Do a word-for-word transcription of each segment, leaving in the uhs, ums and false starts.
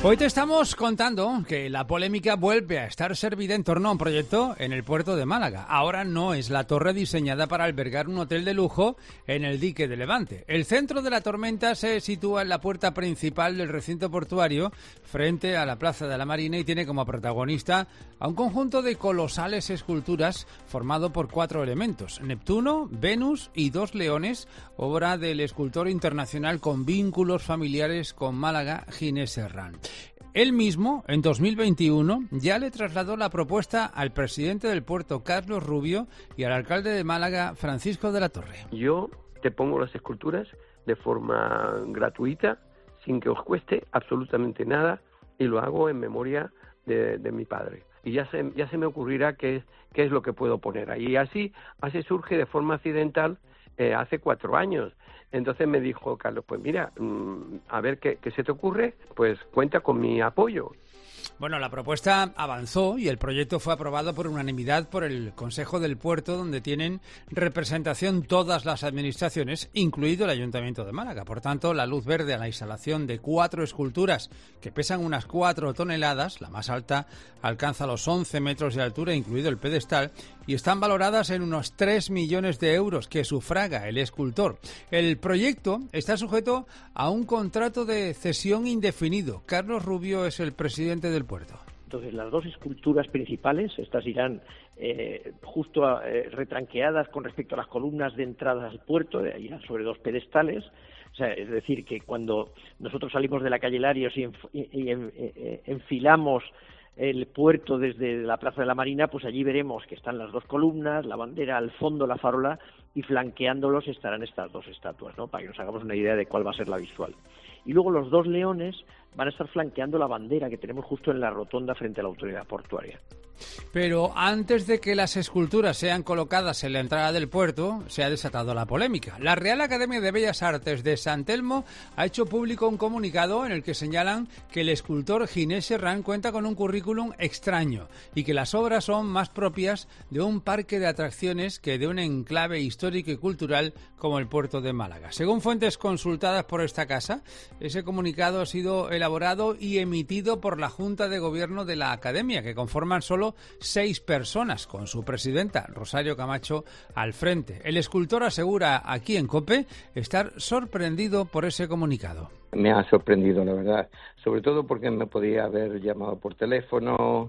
Hoy te estamos contando que la polémica vuelve a estar servida en torno a un proyecto en el puerto de Málaga. Ahora no es la torre diseñada para albergar un hotel de lujo en el dique de Levante. El centro de la tormenta se sitúa en la puerta principal del recinto portuario, frente a la Plaza de la Marina, y tiene como protagonista a un conjunto de colosales esculturas formado por cuatro elementos: Neptuno, Venus y dos leones, obra del escultor internacional con vínculos familiares con Málaga, Ginés Serrán. Él mismo, en dos mil veintiuno, ya le trasladó la propuesta al presidente del puerto, Carlos Rubio, y al alcalde de Málaga, Francisco de la Torre. Yo te pongo las esculturas de forma gratuita, sin que os cueste absolutamente nada, y lo hago en memoria de, de mi padre. Y ya se, ya se me ocurrirá qué es, qué es lo que puedo poner ahí. Y así, así surge de forma accidental eh, hace cuatro años. Entonces me dijo Carlos, pues mira, mmm, a ver qué, qué se te ocurre, pues cuenta con mi apoyo. Bueno, la propuesta avanzó y el proyecto fue aprobado por unanimidad por el Consejo del Puerto, donde tienen representación todas las administraciones, incluido el Ayuntamiento de Málaga. Por tanto, la luz verde a la instalación de cuatro esculturas que pesan unas cuatro toneladas, la más alta alcanza los once metros de altura, incluido el pedestal, y están valoradas en unos tres millones de euros que sufraga el escultor. El proyecto está sujeto a un contrato de cesión indefinido. Carlos Rubio es el presidente del puerto. Entonces, las dos esculturas principales, estas irán eh, justo a, eh, retranqueadas con respecto a las columnas de entrada al puerto, irán sobre dos pedestales. O sea, es decir, que cuando nosotros salimos de la calle Larios y, enf- y, y en, eh, enfilamos el puerto desde la Plaza de la Marina, pues allí veremos que están las dos columnas, la bandera, al fondo la farola, y flanqueándolos estarán estas dos estatuas, ¿no? Para que nos hagamos una idea de cuál va a ser la visual. Y luego los dos leones van a estar flanqueando la bandera que tenemos justo en la rotonda frente a la autoridad portuaria. Pero antes de que las esculturas sean colocadas en la entrada del puerto, se ha desatado la polémica. La Real Academia de Bellas Artes de San Telmo ha hecho público un comunicado en el que señalan que el escultor Ginés Serrán cuenta con un currículum extraño y que las obras son más propias de un parque de atracciones que de un enclave histórico y cultural como el puerto de Málaga. Según fuentes consultadas por esta casa, ese comunicado ha sido elaborado y emitido por la Junta de Gobierno de la Academia, que conforman solo seis personas, con su presidenta, Rosario Camacho, al frente. El escultor asegura aquí en COPE estar sorprendido por ese comunicado. Me ha sorprendido, la verdad, sobre todo porque me podía haber llamado por teléfono,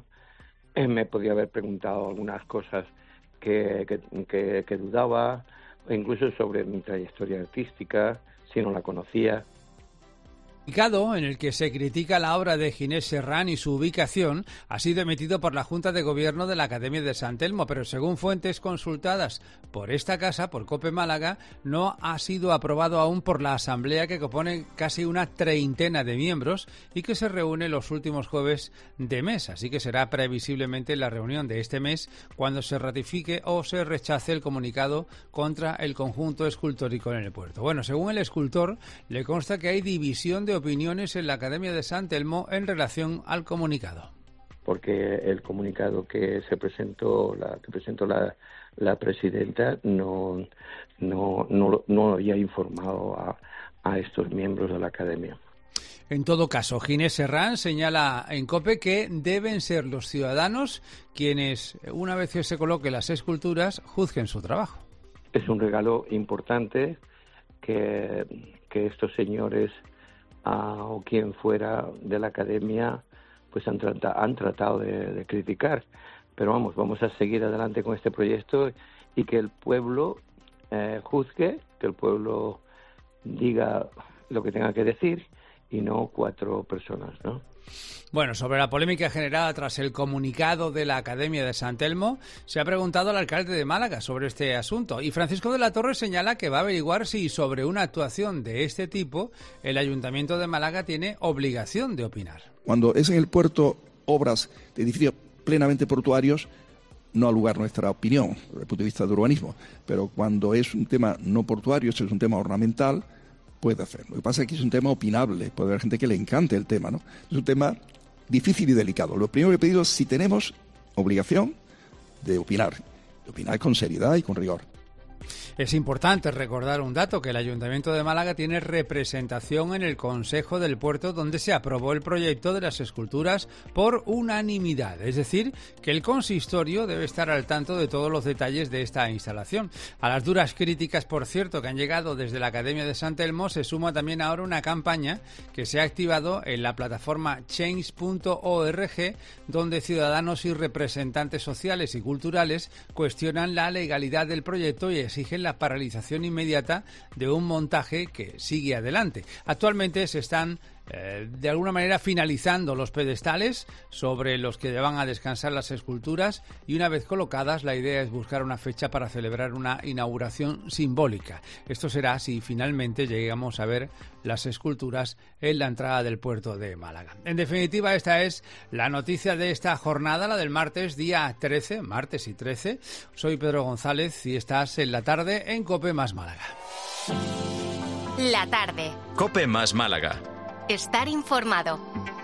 me podía haber preguntado algunas cosas que, que, que, que dudaba, incluso sobre mi trayectoria artística, si no la conocía. En el que se critica la obra de Ginés Serrán y su ubicación ha sido emitido por la Junta de Gobierno de la Academia de San Telmo, pero según fuentes consultadas por esta casa, por COPE Málaga, no ha sido aprobado aún por la Asamblea, que compone casi una treintena de miembros y que se reúne los últimos jueves de mes. Así que será previsiblemente la reunión de este mes cuando se ratifique o se rechace el comunicado contra el conjunto escultórico en el puerto. Bueno, según el escultor, le consta que hay división de opiniones en la Academia de San Telmo en relación al comunicado. Porque el comunicado que se presentó, la que presentó la, la presidenta, no, no, no, no había informado a, a estos miembros de la Academia. En todo caso, Ginés Serrán señala en COPE que deben ser los ciudadanos quienes, una vez que se coloquen las esculturas, juzguen su trabajo. Es un regalo importante que, que estos señores Uh, o quien fuera de la Academia pues han, trata, han tratado de, de criticar, pero vamos, vamos a seguir adelante con este proyecto y que el pueblo eh, juzgue, que el pueblo diga lo que tenga que decir y no cuatro personas, ¿no? Bueno, sobre la polémica generada tras el comunicado de la Academia de San Telmo, se ha preguntado al alcalde de Málaga sobre este asunto, y Francisco de la Torre señala que va a averiguar si sobre una actuación de este tipo el Ayuntamiento de Málaga tiene obligación de opinar. Cuando es en el puerto obras de edificios plenamente portuarios, no ha lugar nuestra opinión desde el punto de vista de urbanismo, pero cuando es un tema no portuario, es un tema ornamental, puede hacer. Lo que pasa es que es un tema opinable, puede haber gente que le encante el tema, ¿no? Es un tema difícil y delicado. Lo primero que he pedido es si tenemos obligación de opinar, de opinar con seriedad y con rigor. Es importante recordar un dato, que el Ayuntamiento de Málaga tiene representación en el Consejo del Puerto, donde se aprobó el proyecto de las esculturas por unanimidad. Es decir, que el consistorio debe estar al tanto de todos los detalles de esta instalación. A las duras críticas, por cierto, que han llegado desde la Academia de San Telmo, se suma también ahora una campaña que se ha activado en la plataforma change punto org, donde ciudadanos y representantes sociales y culturales cuestionan la legalidad del proyecto y exigen la paralización inmediata de un montaje que sigue adelante. Actualmente se están Eh, de alguna manera finalizando los pedestales sobre los que van a descansar las esculturas, y una vez colocadas la idea es buscar una fecha para celebrar una inauguración simbólica. Esto será si finalmente llegamos a ver las esculturas en la entrada del puerto de Málaga. En definitiva, esta es la noticia de esta jornada, la del martes, día trece, martes y trece. Soy Pedro González y estás en La Tarde en COPE más Málaga. La Tarde. COPE más Málaga. Estar informado.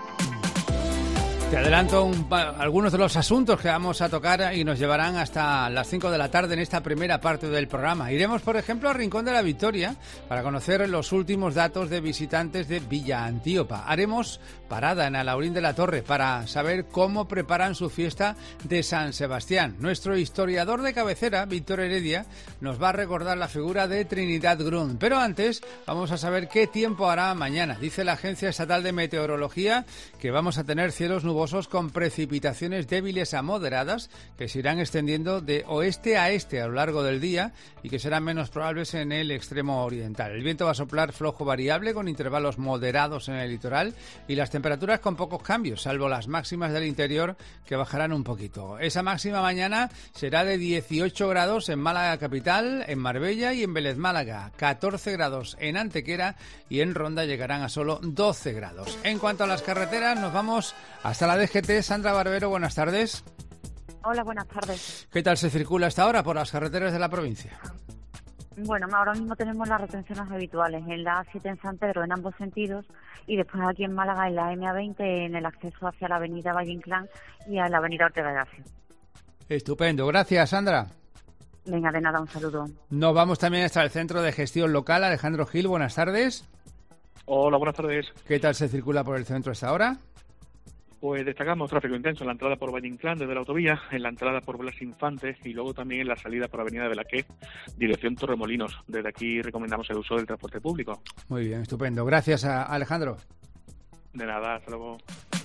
Te adelanto un algunos de los asuntos que vamos a tocar y nos llevarán hasta las cinco de la tarde en esta primera parte del programa. Iremos, por ejemplo, a Rincón de la Victoria para conocer los últimos datos de visitantes de Villa Antíopa. Haremos parada en Alhaurín de la Torre para saber cómo preparan su fiesta de San Sebastián. Nuestro historiador de cabecera, Víctor Heredia, nos va a recordar la figura de Trinidad Grund. Pero antes vamos a saber qué tiempo hará mañana. Dice la Agencia Estatal de Meteorología que vamos a tener cielos nubosos con precipitaciones débiles a moderadas que se irán extendiendo de oeste a este a lo largo del día y que serán menos probables en el extremo oriental. El viento va a soplar flojo variable con intervalos moderados en el litoral y las temperaturas con pocos cambios, salvo las máximas del interior que bajarán un poquito. Esa máxima mañana será de dieciocho grados en Málaga capital, en Marbella y en Vélez Málaga, catorce grados en Antequera y en Ronda llegarán a solo doce grados. En cuanto a las carreteras, nos vamos hasta la D G T. Sandra Barbero, buenas tardes. Hola, buenas tardes. ¿Qué tal se circula hasta ahora por las carreteras de la provincia? Bueno, ahora mismo tenemos las retenciones habituales en la A siete en San Pedro en ambos sentidos y después aquí en Málaga en la M A veinte en el acceso hacia la avenida Valle Inclán y a la avenida Ortega de Gasset. Estupendo, gracias Sandra. Venga, de nada, un saludo. Nos vamos también hasta el Centro de Gestión Local. Alejandro Gil, buenas tardes. Hola, buenas tardes. ¿Qué tal se circula por el centro hasta ahora? Pues destacamos tráfico intenso en la entrada por Valle Inclán desde la autovía, en la entrada por Blas Infante y luego también en la salida por Avenida de la Que, dirección Torremolinos. Desde aquí recomendamos el uso del transporte público. Muy bien, estupendo. Gracias a Alejandro. De nada, hasta luego.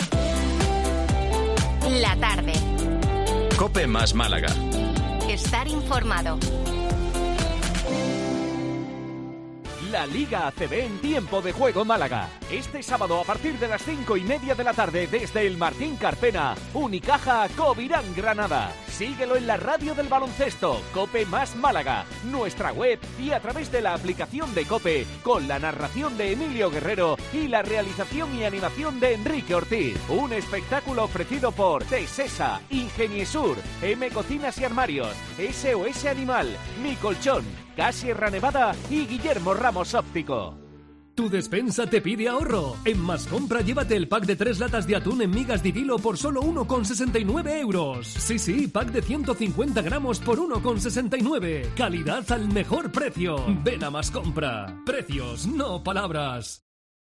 La Tarde. COPE más Málaga. Estar informado. La Liga A C B en tiempo de juego Málaga. Este sábado a partir de las cinco y media de la tarde desde el Martín Carpena, Unicaja Covirán Granada. Síguelo en la radio del baloncesto, COPE más Málaga, nuestra web y a través de la aplicación de COPE con la narración de Emilio Guerrero y la realización y animación de Enrique Ortiz. Un espectáculo ofrecido por Tesesa, Ingeniesur, M Cocinas y Armarios, S O S Animal, Mi Colchón, Gas Sierra Nevada y Guillermo Ramos Óptico. Tu despensa te pide ahorro. En Mascompra llévate el pack de tres latas de atún en migas de hilo por solo uno con sesenta y nueve euros. Sí, sí, pack de ciento cincuenta gramos por uno con sesenta y nueve. Calidad al mejor precio. Ven a Mascompra. Precios, no palabras.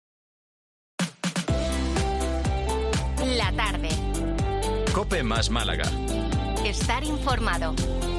La Tarde. COPE más Málaga. Estar informado.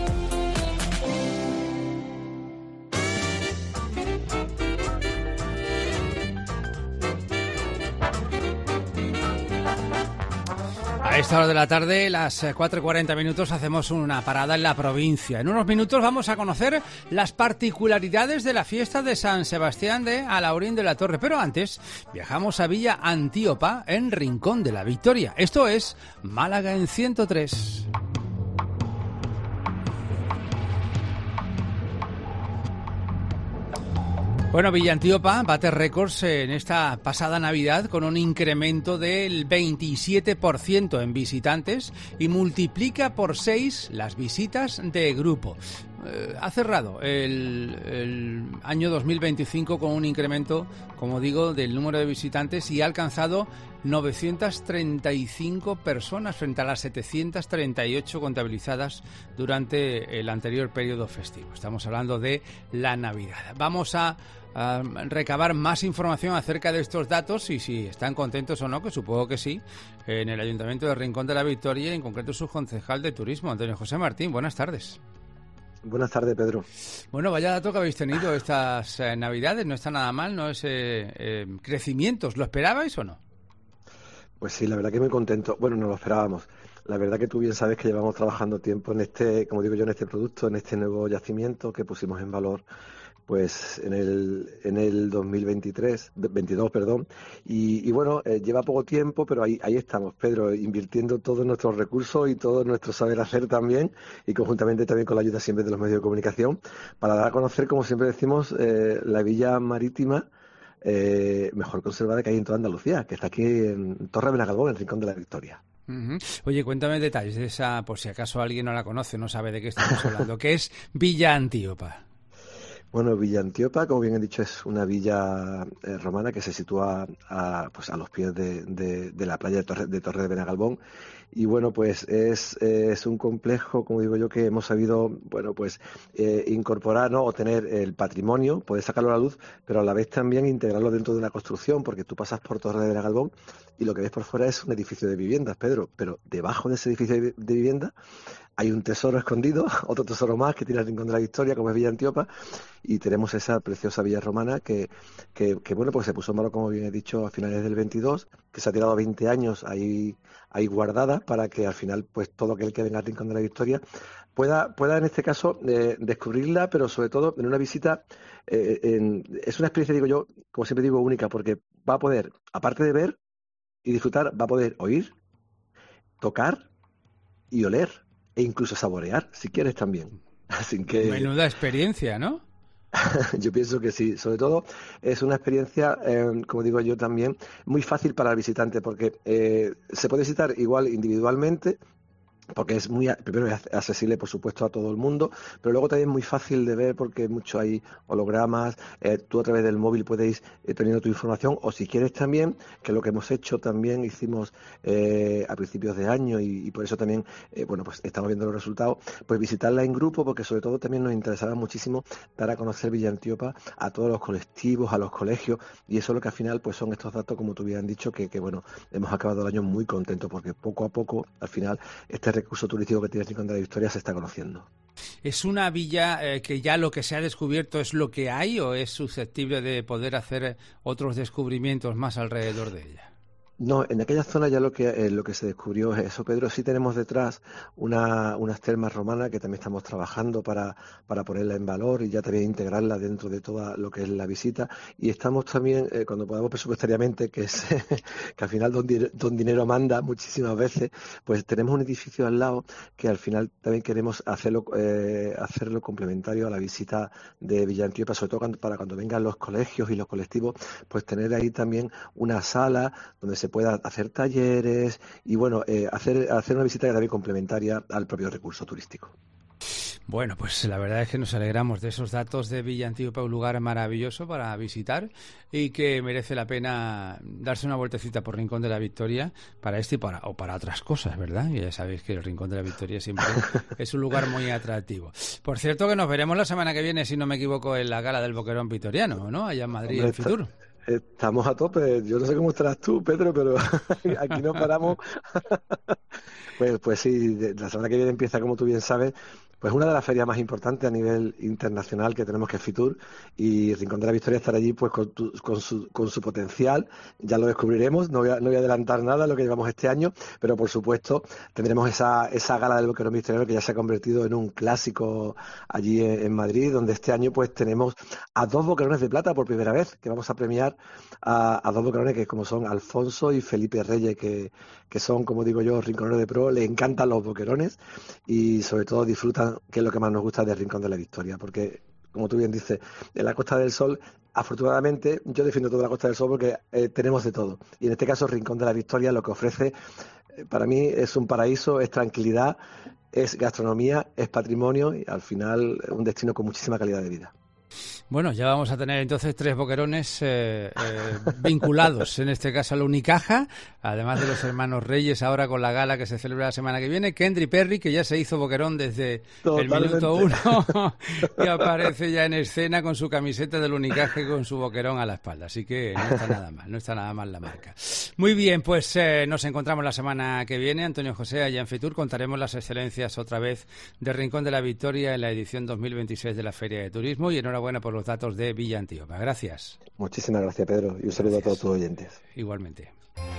A esta hora de la tarde, las cuatro y cuarenta minutos, hacemos una parada en la provincia. En unos minutos vamos a conocer las particularidades de la fiesta de San Sebastián de Alhaurín de la Torre. Pero antes, viajamos a Villa Antíopa, en Rincón de la Victoria. Esto es Málaga en ciento tres. Bueno, Villa Antíopa bate récords en esta pasada Navidad con un incremento del veintisiete por ciento en visitantes y multiplica por seis las visitas de grupo. eh, ha cerrado el, el año dos mil veinticinco con un incremento, como digo, del número de visitantes y ha alcanzado novecientas treinta y cinco personas frente a las setecientas treinta y ocho contabilizadas durante el anterior periodo festivo. Estamos hablando de la Navidad. Vamos a, a recabar más información acerca de estos datos y si están contentos o no, que supongo que sí, en el Ayuntamiento de Rincón de la Victoria, en concreto su concejal de Turismo, Antonio José Martín. Buenas tardes. Buenas tardes, Pedro. Bueno, vaya dato que habéis tenido estas eh, Navidades, no está nada mal, ¿no? Es eh, eh, crecimientos, ¿lo esperabais o no? Pues sí, la verdad que muy contento. Bueno, no lo esperábamos. La verdad que tú bien sabes que llevamos trabajando tiempo en este, como digo yo, en este producto, en este nuevo yacimiento que pusimos en valor pues en el en el dos mil veintitrés, veintidós, perdón, y, y bueno, eh, lleva poco tiempo, pero ahí ahí estamos, Pedro, invirtiendo todos nuestros recursos y todo nuestro saber hacer también, y conjuntamente también con la ayuda siempre de los medios de comunicación, para dar a conocer, como siempre decimos, eh, la villa marítima eh, mejor conservada que hay en toda Andalucía, que está aquí en Torre Benagalbón, en el Rincón de la Victoria. Uh-huh. Oye, cuéntame detalles de esa, por si acaso alguien no la conoce, no sabe de qué estamos hablando, ¿qué es Villa Antíopa? Bueno, Villa Antíopa, como bien he dicho, es una villa eh, romana que se sitúa a, pues a los pies de, de, de la playa de Torre de, Torre de Benagalbón. Y bueno, pues es, eh, es un complejo, como digo yo, que hemos sabido, bueno, pues eh, incorporar, ¿no? O tener el patrimonio, poder sacarlo a la luz, pero a la vez también integrarlo dentro de una construcción, porque tú pasas por Torre de Benagalbón y lo que ves por fuera es un edificio de viviendas, Pedro, pero debajo de ese edificio de, de viviendas hay un tesoro escondido, otro tesoro más que tiene el Rincón de la Victoria, como es Villa Antíopa, y tenemos esa preciosa villa romana que, que, que bueno, pues se puso en valor, como bien he dicho, a finales del veintidós, que se ha tirado veinte años ahí, ahí guardada para que al final, pues todo aquel que venga al Rincón de la Victoria pueda, pueda en este caso, eh, descubrirla, pero sobre todo en una visita, eh, en, es una experiencia, digo yo, como siempre digo, única, porque va a poder, aparte de ver y disfrutar, va a poder oír, tocar y oler, e incluso saborear, si quieres también. Así que menuda experiencia, ¿no? Yo pienso que sí. Sobre todo es una experiencia, eh, como digo yo también, muy fácil para el visitante, porque eh, se puede visitar igual individualmente, porque es muy, primero es accesible, por supuesto, a todo el mundo, pero luego también es muy fácil de ver porque mucho hay hologramas, eh, tú a través del móvil puedes ir eh, teniendo tu información, o si quieres también, que lo que hemos hecho también hicimos eh, a principios de año y, y por eso también, eh, bueno, pues estamos viendo los resultados, pues visitarla en grupo, porque sobre todo también nos interesaba muchísimo dar a conocer Villa Antíopa a todos los colectivos, a los colegios, y eso es lo que al final pues son estos datos, como tú bien has dicho, que, que bueno, hemos acabado el año muy contentos, porque poco a poco, al final, este recurso turístico que tiene el Rincón de la Victoria se está conociendo. ¿Es una villa eh, que ya lo que se ha descubierto es lo que hay o es susceptible de poder hacer otros descubrimientos más alrededor de ella? No, en aquella zona ya lo que eh, lo que se descubrió es eso, Pedro. Sí tenemos detrás una, unas termas romanas que también estamos trabajando para, para ponerla en valor y ya también integrarla dentro de toda lo que es la visita. Y estamos también, eh, cuando podamos presupuestariamente, que es que al final don, don dinero manda muchísimas veces, pues tenemos un edificio al lado que al final también queremos hacerlo eh, hacerlo complementario a la visita de Villa Antíopa, sobre todo cuando, para cuando vengan los colegios y los colectivos, pues tener ahí también una sala donde se pueda hacer talleres y bueno, eh, hacer, hacer una visita también complementaria al propio recurso turístico. Bueno, pues la verdad es que nos alegramos de esos datos de Villa Antíopa, un lugar maravilloso para visitar y que merece la pena darse una vueltecita por Rincón de la Victoria para este y para, o para otras cosas, ¿verdad? Y ya sabéis que el Rincón de la Victoria siempre es un lugar muy atractivo. Por cierto, que nos veremos la semana que viene, si no me equivoco, en la gala del Boquerón Vitoriano, ¿no? Allá en Madrid, en Fitur. Estamos a tope. Yo no sé cómo estarás tú, Pedro, pero aquí no paramos. pues, pues sí, la semana que viene empieza, como tú bien sabes, pues una de las ferias más importantes a nivel internacional que tenemos, que es Fitur, y Rincón de la Victoria estará allí pues con, tu, con, su, con su potencial. Ya lo descubriremos, no voy, a, no voy a adelantar nada de lo que llevamos este año, pero por supuesto tendremos esa, esa gala del Boquerón Victoriano que ya se ha convertido en un clásico allí en, en Madrid, donde este año pues tenemos a dos boquerones de plata por primera vez, que vamos a premiar a, a dos boquerones que como son Alfonso y Felipe Reyes, que, que son, como digo yo, rinconeros de pro, les encantan los boquerones y sobre todo disfrutan, que es lo que más nos gusta del Rincón de la Victoria, porque, como tú bien dices, en la Costa del Sol, afortunadamente, yo defiendo toda la Costa del Sol porque eh, tenemos de todo. Y en este caso, Rincón de la Victoria lo que ofrece para mí es un paraíso, es tranquilidad, es gastronomía, es patrimonio y al final un destino con muchísima calidad de vida. Bueno, ya vamos a tener entonces tres boquerones eh, eh, vinculados, en este caso a la Unicaja, además de los hermanos Reyes, ahora con la gala que se celebra la semana que viene, Kendry Perry, que ya se hizo boquerón desde Totalmente. el minuto uno, y aparece ya en escena con su camiseta del Unicaja y con su boquerón a la espalda, así que no está nada mal, no está nada mal la marca. Muy bien, pues eh, nos encontramos la semana que viene, Antonio José, allá en Fitur, contaremos las excelencias otra vez de Rincón de la Victoria en la edición dos mil veintiséis de la Feria de Turismo, y enhorabuena por los datos de Villa Antíopa. Gracias. Muchísimas gracias, Pedro, y un saludo gracias. a todos tus oyentes. Igualmente.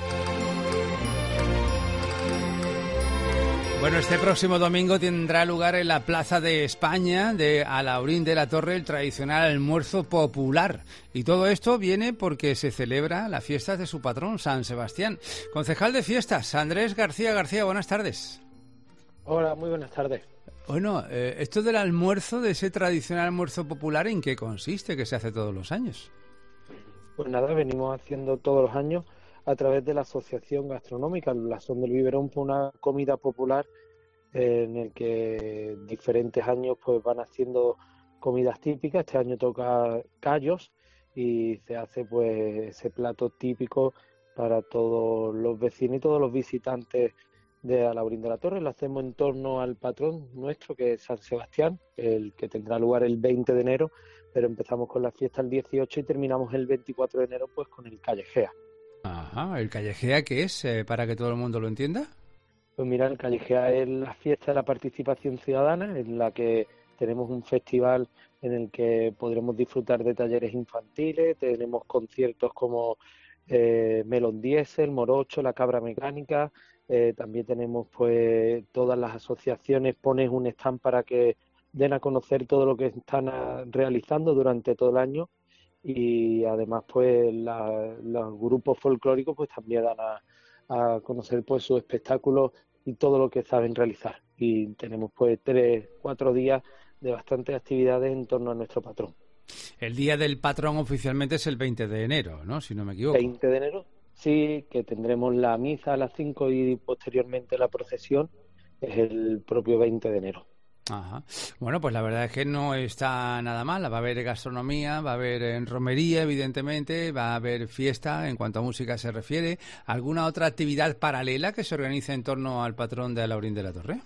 Bueno, este próximo domingo tendrá lugar en la Plaza de España de Alhaurín de la Torre el tradicional almuerzo popular. Y todo esto viene porque se celebra las fiestas de su patrón, San Sebastián. Concejal de Fiestas, Andrés García García, buenas tardes. Hola, muy buenas tardes. Bueno, eh, esto del almuerzo, de ese tradicional almuerzo popular, ¿en qué consiste, que se hace todos los años? Pues nada, venimos haciendo todos los años a través de la Asociación Gastronómica, el Blasón del Biberón, fue una comida popular eh, en el que diferentes años pues van haciendo comidas típicas. Este año toca callos y se hace pues ese plato típico para todos los vecinos y todos los visitantes de Alhaurín de la Torre. Lo hacemos en torno al patrón nuestro, que es San Sebastián, el que tendrá lugar el veinte de enero, pero empezamos con la fiesta el dieciocho y terminamos el veinticuatro de enero pues con el Callejea. Ajá, ¿el Callejea qué es, eh, para que todo el mundo lo entienda? Pues mira, el Callejea es la fiesta de la participación ciudadana, en la que tenemos un festival en el que podremos disfrutar de talleres infantiles, tenemos conciertos como eh, Melon Diesel, Morocho, La Cabra Mecánica. Eh, también tenemos pues todas las asociaciones, pones un stand para que den a conocer todo lo que están a, realizando durante todo el año, y además pues la, los grupos folclóricos pues también dan a, a conocer pues sus espectáculos y todo lo que saben realizar, y tenemos pues tres, cuatro días de bastantes actividades en torno a nuestro patrón. El día del patrón oficialmente es el veinte de enero, ¿no? Si no me equivoco. veinte de enero. Sí, que tendremos la misa a las cinco y posteriormente la procesión, es el propio veinte de enero. Ajá. Bueno, pues la verdad es que no está nada mal. Va a haber gastronomía, va a haber en romería, evidentemente, va a haber fiesta en cuanto a música se refiere. ¿Alguna otra actividad paralela que se organice en torno al patrón de Alhaurín de la Torre?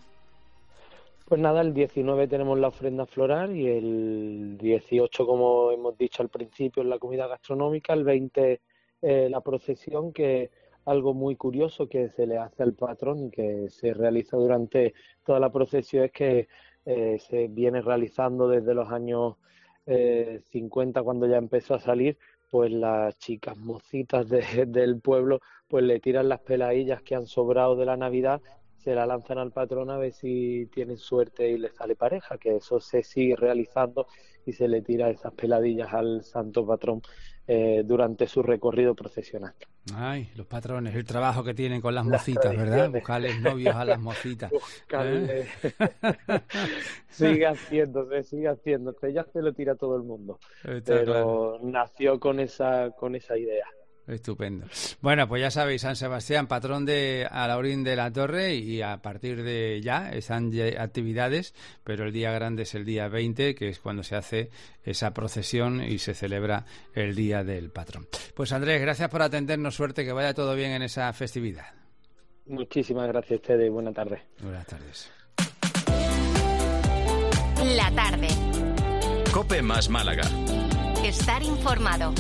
Pues nada, el diecinueve tenemos la ofrenda floral y el dieciocho, como hemos dicho al principio, es la comida gastronómica, el veinte Eh, la procesión, que algo muy curioso que se le hace al patrón y que se realiza durante toda la procesión es que eh, se viene realizando desde los años eh, cincuenta, cuando ya empezó a salir, pues las chicas mocitas de, del pueblo pues le tiran las peladillas que han sobrado de la Navidad, se la lanzan al patrón a ver si tienen suerte y les sale pareja, que eso se sigue realizando y se le tira esas peladillas al santo patrón eh, durante su recorrido procesional. Ay, los patrones, el trabajo que tienen con las, las mocitas, ¿verdad? Buscarles novios a las mocitas. Buscarle... ¿Eh? Sigue haciéndose, sigue haciéndose, ya se lo tira todo el mundo. Está pero claro. Nació con esa, con esa idea. Estupendo. Bueno, pues ya sabéis, San Sebastián, patrón de Alhaurín de la Torre, y a partir de ya están actividades, pero el día grande es el día veinte, que es cuando se hace esa procesión y se celebra el día del patrón. Pues Andrés, gracias por atendernos, suerte, que vaya todo bien en esa festividad. Muchísimas gracias a ustedes, buenas tardes. Buenas tardes. La tarde. COPE más Málaga. Estar informado.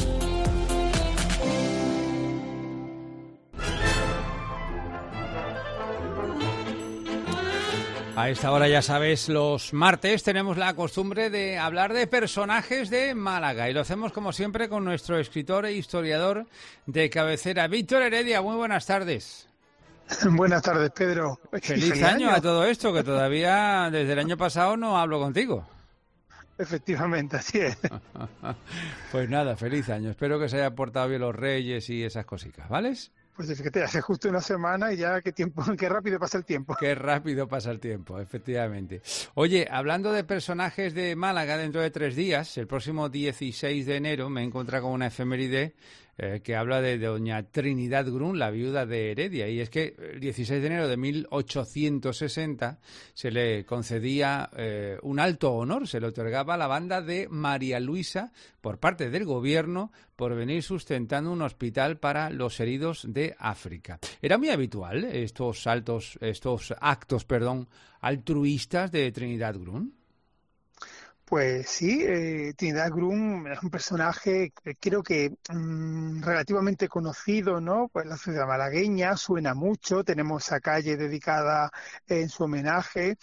A esta hora, ya sabes, los martes tenemos la costumbre de hablar de personajes de Málaga, y lo hacemos como siempre con nuestro escritor e historiador de cabecera, Víctor Heredia. Muy buenas tardes. Buenas tardes, Pedro. Feliz, Feliz año, año a todo esto, que todavía desde el año pasado no hablo contigo. Efectivamente, así es. Pues nada, feliz año. Espero que se haya portado bien los Reyes y esas cositas, ¿vale? Pues fíjate, hace justo una semana y ya qué tiempo, qué rápido pasa el tiempo. Qué rápido pasa el tiempo, efectivamente. Oye, hablando de personajes de Málaga, dentro de tres días, el próximo dieciséis de enero, me he encontrado con una efeméride eh, que habla de doña Trinidad Grun, la viuda de Heredia. Y es que el dieciséis de enero de mil ochocientos sesenta se le concedía eh, un alto honor, se le otorgaba a la banda de María Luisa por parte del gobierno por venir sustentando un hospital para los heridos de África. Era muy habitual estos saltos, estos actos, perdón, altruistas de Trinidad Grun. Pues sí, eh, Trinidad Grun es un personaje que creo que mmm, relativamente conocido, ¿no? Pues la ciudad malagueña suena mucho, tenemos esa calle dedicada en su homenaje,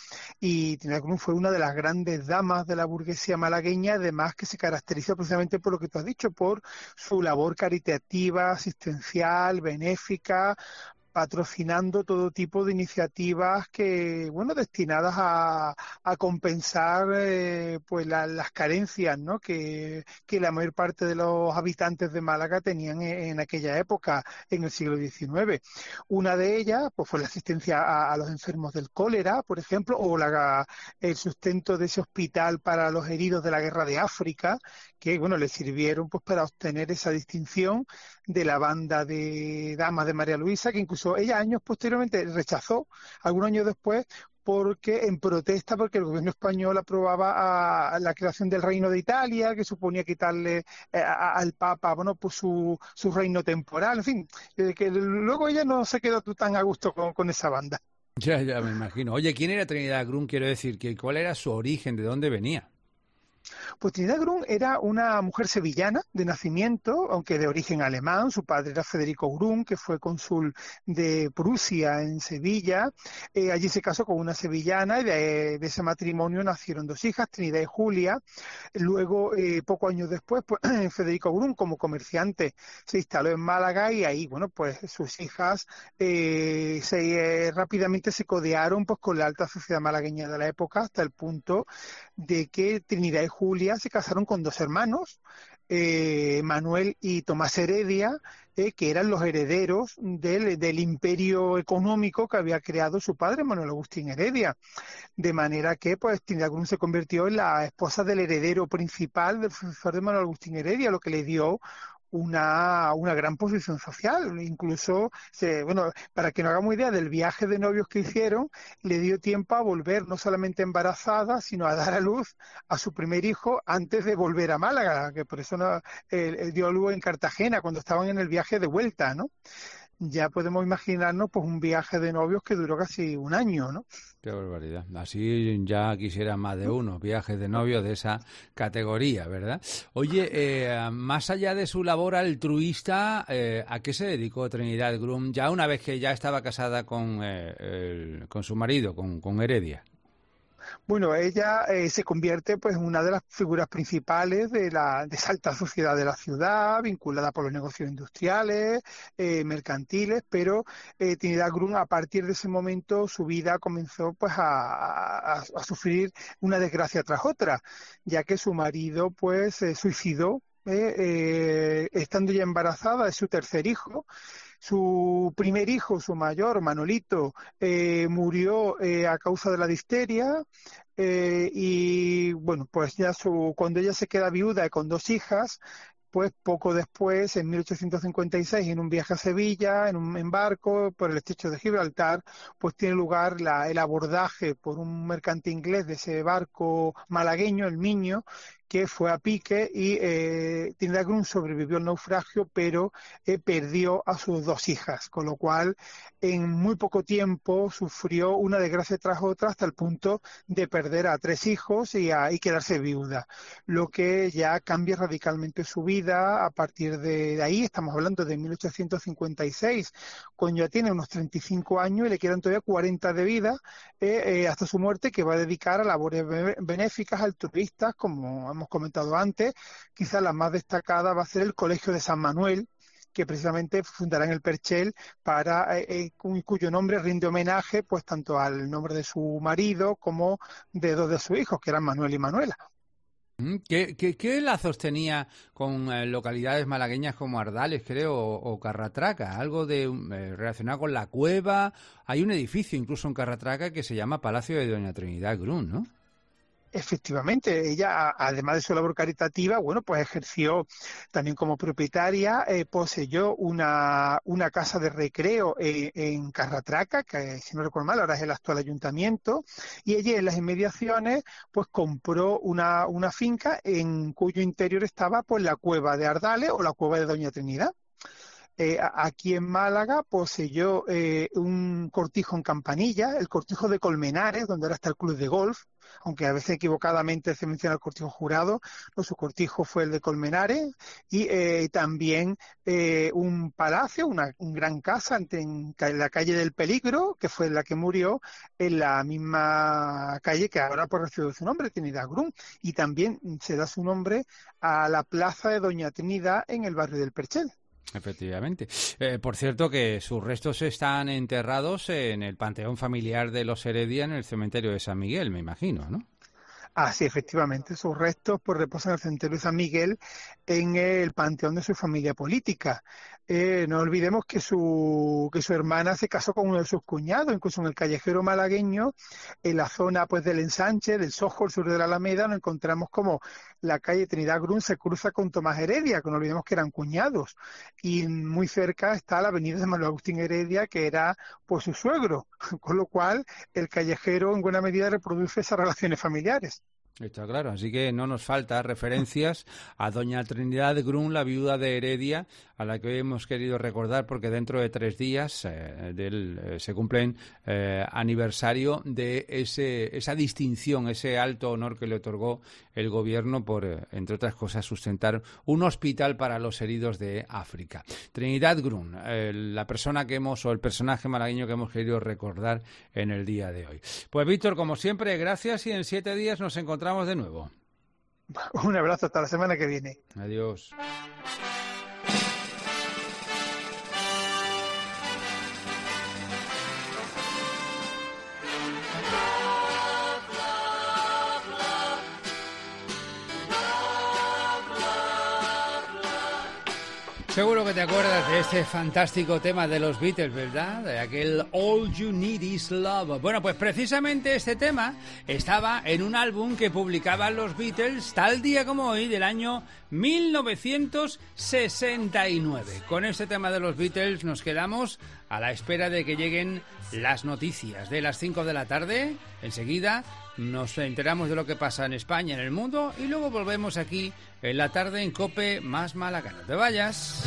y Trinidad Grun fue una de las grandes damas de la burguesía malagueña, además que se caracterizó precisamente por lo que tú has dicho, por su labor caritativa, asistencial, benéfica, patrocinando todo tipo de iniciativas que, bueno, destinadas a, a compensar eh, pues la, las carencias, ¿no? que, que la mayor parte de los habitantes de Málaga tenían en, en aquella época, en el siglo diecinueve. Una de ellas pues fue la asistencia a, a los enfermos del cólera, por ejemplo, o la, el sustento de ese hospital para los heridos de la guerra de África, que, bueno, le sirvieron pues para obtener esa distinción de la banda de damas de María Luisa, que incluso ella años posteriormente rechazó, algunos años después, porque en protesta porque el gobierno español aprobaba a la creación del Reino de Italia, que suponía quitarle eh, a, al Papa, bueno, pues su, su reino temporal, en fin, eh, que luego ella no se quedó tan a gusto con, con esa banda. Ya, ya me imagino. Oye, ¿quién era Trinidad Grun? Quiero decir, que ¿cuál era su origen? ¿De dónde venía? Pues Trinidad Grun era una mujer sevillana de nacimiento, aunque de origen alemán. Su padre era Federico Grun, que fue cónsul de Prusia en Sevilla. Eh, allí se casó con una sevillana y de, de ese matrimonio nacieron dos hijas, Trinidad y Julia. Luego, eh, pocos años después, pues, Federico Grun, como comerciante, se instaló en Málaga y ahí, bueno, pues sus hijas eh, se, eh, rápidamente se codearon pues con la alta sociedad malagueña de la época, hasta el punto de que Trinidad y Julia se casaron con dos hermanos, eh, Manuel y Tomás Heredia, eh, que eran los herederos del, del imperio económico que había creado su padre, Manuel Agustín Heredia. De manera que, pues, Trinidad Grun se convirtió en la esposa del heredero principal del sucesor de Manuel Agustín Heredia, lo que le dio una, una gran posición social. Incluso, se, bueno, para que nos hagamos idea del viaje de novios que hicieron, le dio tiempo a volver no solamente embarazada, sino a dar a luz a su primer hijo antes de volver a Málaga, que por eso no, eh, dio a luz en Cartagena cuando estaban en el viaje de vuelta, ¿no? Ya podemos imaginarnos pues un viaje de novios que duró casi un año, ¿no? Qué barbaridad. Así ya quisiera más de uno, viajes de novios de esa categoría, ¿verdad? Oye, eh, más allá de su labor altruista, eh, ¿a qué se dedicó Trinidad Grun ya una vez que ya estaba casada con, eh, el, con su marido, con, con Heredia? Bueno, ella eh, se convierte pues en una de las figuras principales de la de esa alta sociedad de la ciudad, vinculada por los negocios industriales, eh, mercantiles, pero eh, Trinidad Grun, a partir de ese momento, su vida comenzó pues a, a, a sufrir una desgracia tras otra, ya que su marido pues se suicidó eh, eh, estando ya embarazada de su tercer hijo. Su primer hijo, su mayor, Manolito, eh, murió eh, a causa de la difteria eh, y, bueno, pues ya su, cuando ella se queda viuda y con dos hijas, pues poco después, en mil ochocientos cincuenta y seis, en un viaje a Sevilla, en un en barco por el estrecho de Gibraltar, pues tiene lugar la, el abordaje por un mercante inglés de ese barco malagueño, el Miño, que fue a pique y eh, Trinidad Grun sobrevivió al naufragio, pero eh, perdió a sus dos hijas, con lo cual en muy poco tiempo sufrió una desgracia tras otra hasta el punto de perder a tres hijos y, a, y quedarse viuda, lo que ya cambia radicalmente su vida. A partir de, de ahí, estamos hablando de mil ochocientos cincuenta y seis, cuando ya tiene unos treinta y cinco años y le quedan todavía cuarenta de vida eh, eh, hasta su muerte, que va a dedicar a labores benéficas, altruistas, como hemos comentado antes. Quizás la más destacada va a ser el Colegio de San Manuel, que precisamente fundará en el Perchel, para eh, cuyo nombre rinde homenaje pues tanto al nombre de su marido como de dos de sus hijos, que eran Manuel y Manuela. ¿Qué, qué, qué lazos tenía con eh, localidades malagueñas como Ardales, creo, o, o Carratraca? Algo de eh, relacionado con la cueva. Hay un edificio incluso en Carratraca que se llama Palacio de Doña Trinidad Grun, ¿no? Efectivamente, ella, además de su labor caritativa, bueno, pues ejerció también como propietaria, eh, poseyó una, una casa de recreo en, en Carratraca, que si no recuerdo mal, ahora es el actual ayuntamiento, y ella en las inmediaciones, pues compró una, una finca en cuyo interior estaba pues la cueva de Ardales o la cueva de Doña Trinidad. Eh, aquí en Málaga poseyó eh, un cortijo en Campanilla, el cortijo de Colmenares, donde ahora está el club de golf, aunque a veces equivocadamente se menciona el cortijo Jurado, no, su cortijo fue el de Colmenares, y eh, también eh, un palacio, una, una gran casa en, en la calle del Peligro, que fue la que murió en la misma calle que ahora pues recibe su nombre, Trinidad Grun, y también se da su nombre a la plaza de Doña Trinidad en el barrio del Perchel. Efectivamente. Eh, por cierto que sus restos están enterrados en el panteón familiar de los Heredia en el cementerio de San Miguel, me imagino, ¿no? Ah, sí, efectivamente. Sus restos pues reposan en el cementerio de San Miguel en el panteón de su familia política. Eh, no olvidemos que su que su hermana se casó con uno de sus cuñados, incluso en el callejero malagueño, en la zona pues del Ensanche, del Sojo, al sur de la Alameda, nos encontramos como la calle Trinidad Grun se cruza con Tomás Heredia, que no olvidemos que eran cuñados, y muy cerca está la avenida de Manuel Agustín Heredia, que era pues su suegro, con lo cual el callejero en buena medida reproduce esas relaciones familiares. Está claro, así que no nos falta referencias a Doña Trinidad Grun, la viuda de Heredia, a la que hoy hemos querido recordar porque dentro de tres días eh, del, eh, se cumplen eh, aniversario de ese, esa distinción, ese alto honor que le otorgó el gobierno por, eh, entre otras cosas, sustentar un hospital para los heridos de África. Trinidad Grun, eh, la persona que hemos, o el personaje malagueño que hemos querido recordar en el día de hoy. Pues Víctor, como siempre, gracias y en siete días nos encontramos de nuevo. Un abrazo hasta la semana que viene. Adiós. Seguro que te acuerdas de este fantástico tema de los Beatles, ¿verdad? De aquel All You Need Is Love. Bueno, pues precisamente este tema estaba en un álbum que publicaban los Beatles tal día como hoy del año mil novecientos sesenta y nueve. Con este tema de los Beatles nos quedamos a la espera de que lleguen las noticias de las cinco de la tarde. Enseguida nos enteramos de lo que pasa en España, en el mundo, y luego volvemos aquí en la tarde en COPE más Málaga. No te vayas.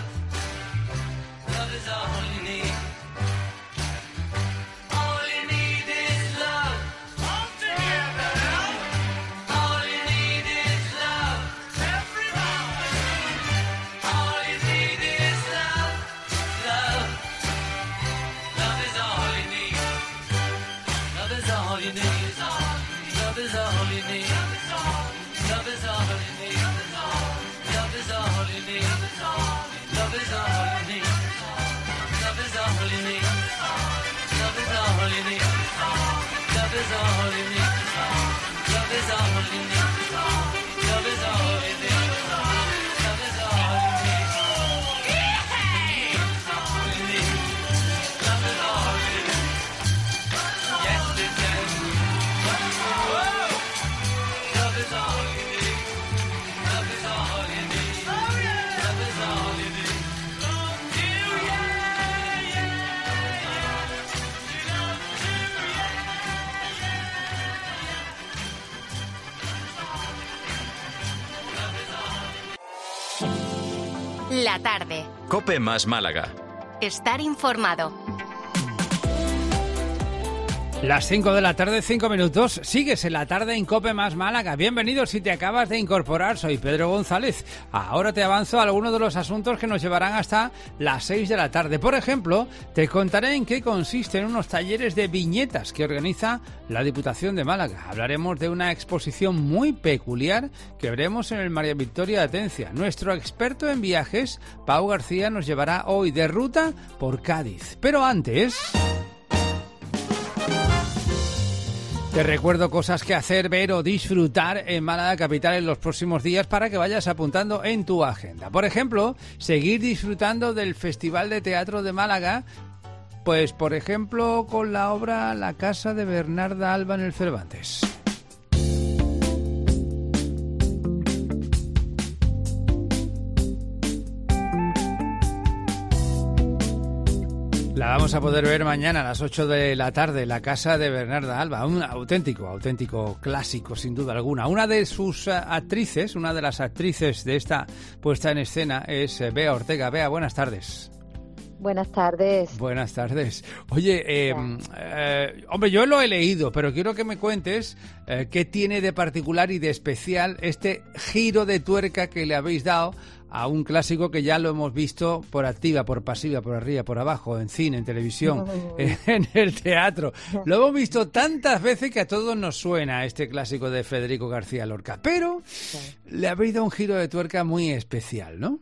La tarde. COPE más Málaga. Estar informado. Las cinco de la tarde, cinco minutos. Sigues en la tarde en COPE más Málaga. Bienvenido si te acabas de incorporar. Soy Pedro González. Ahora te avanzo a algunos de los asuntos que nos llevarán hasta las seis de la tarde. Por ejemplo, te contaré en qué consisten unos talleres de viñetas que organiza la Diputación de Málaga. Hablaremos de una exposición muy peculiar que veremos en el María Victoria de Atencia. Nuestro experto en viajes, Pau García, nos llevará hoy de ruta por Cádiz. Pero antes... te recuerdo cosas que hacer, ver o disfrutar en Málaga Capital en los próximos días para que vayas apuntando en tu agenda. Por ejemplo, seguir disfrutando del Festival de Teatro de Málaga, pues por ejemplo con la obra La Casa de Bernarda Alba en el Cervantes. La vamos a poder ver mañana a las ocho de la tarde, La casa de Bernarda Alba, un auténtico, auténtico clásico sin duda alguna. Una de sus uh, actrices, una de las actrices de esta puesta en escena es uh, Bea Ortega. Bea, buenas tardes. Buenas tardes. Buenas tardes. Oye, eh, eh, hombre, yo lo he leído, pero quiero que me cuentes eh, qué tiene de particular y de especial este giro de tuerca que le habéis dado a un clásico que ya lo hemos visto por activa, por pasiva, por arriba, por abajo, en cine, en televisión, en el teatro. Lo hemos visto tantas veces que a todos nos suena este clásico de Federico García Lorca, pero le habéis dado un giro de tuerca muy especial, ¿no?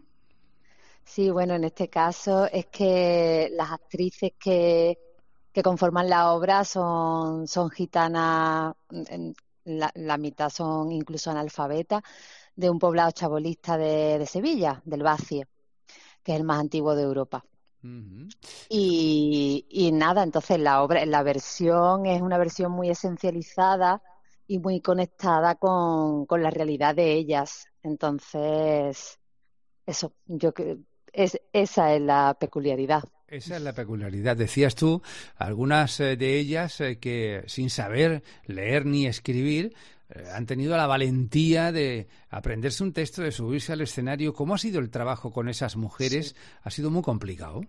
Sí, bueno, en este caso es que las actrices que, que conforman la obra son, son gitanas, la, la mitad son incluso analfabetas, de un poblado chabolista de, de Sevilla, del Bacie, que es el más antiguo de Europa. Uh-huh. Y, y nada, entonces la obra, la versión es una versión muy esencializada y muy conectada con, con la realidad de ellas. Entonces, eso, yo que es, esa es la peculiaridad. Esa es la peculiaridad. Decías tú, algunas de ellas eh, que sin saber leer ni escribir eh, han tenido la valentía de aprenderse un texto, de subirse al escenario. ¿Cómo ha sido el trabajo con esas mujeres? Sí. ¿Ha sido muy complicado?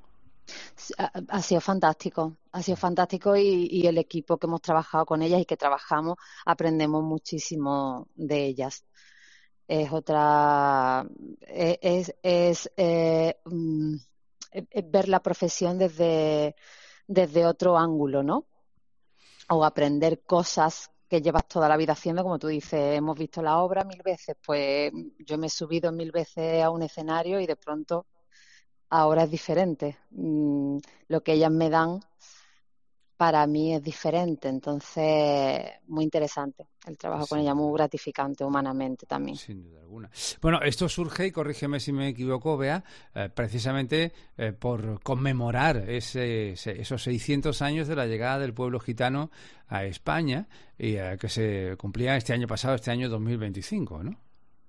Ha, ha sido fantástico, ha sido fantástico y, y el equipo que hemos trabajado con ellas y que trabajamos, aprendemos muchísimo de ellas. Es otra, es, es, es eh, um, ver la profesión desde, desde otro ángulo, ¿no? O aprender cosas que llevas toda la vida haciendo, como tú dices, hemos visto la obra mil veces, pues yo me he subido mil veces a un escenario y de pronto ahora es diferente. Mm, lo que ellas me dan para mí es diferente, entonces muy interesante el trabajo sí. con ella, muy gratificante humanamente también. Sin duda alguna. Bueno, esto surge, y corrígeme si me equivoco, Bea, eh, precisamente eh, por conmemorar ese, ese, esos seiscientos años de la llegada del pueblo gitano a España, y eh, que se cumplía este año pasado, este año dos mil veinticinco, ¿no?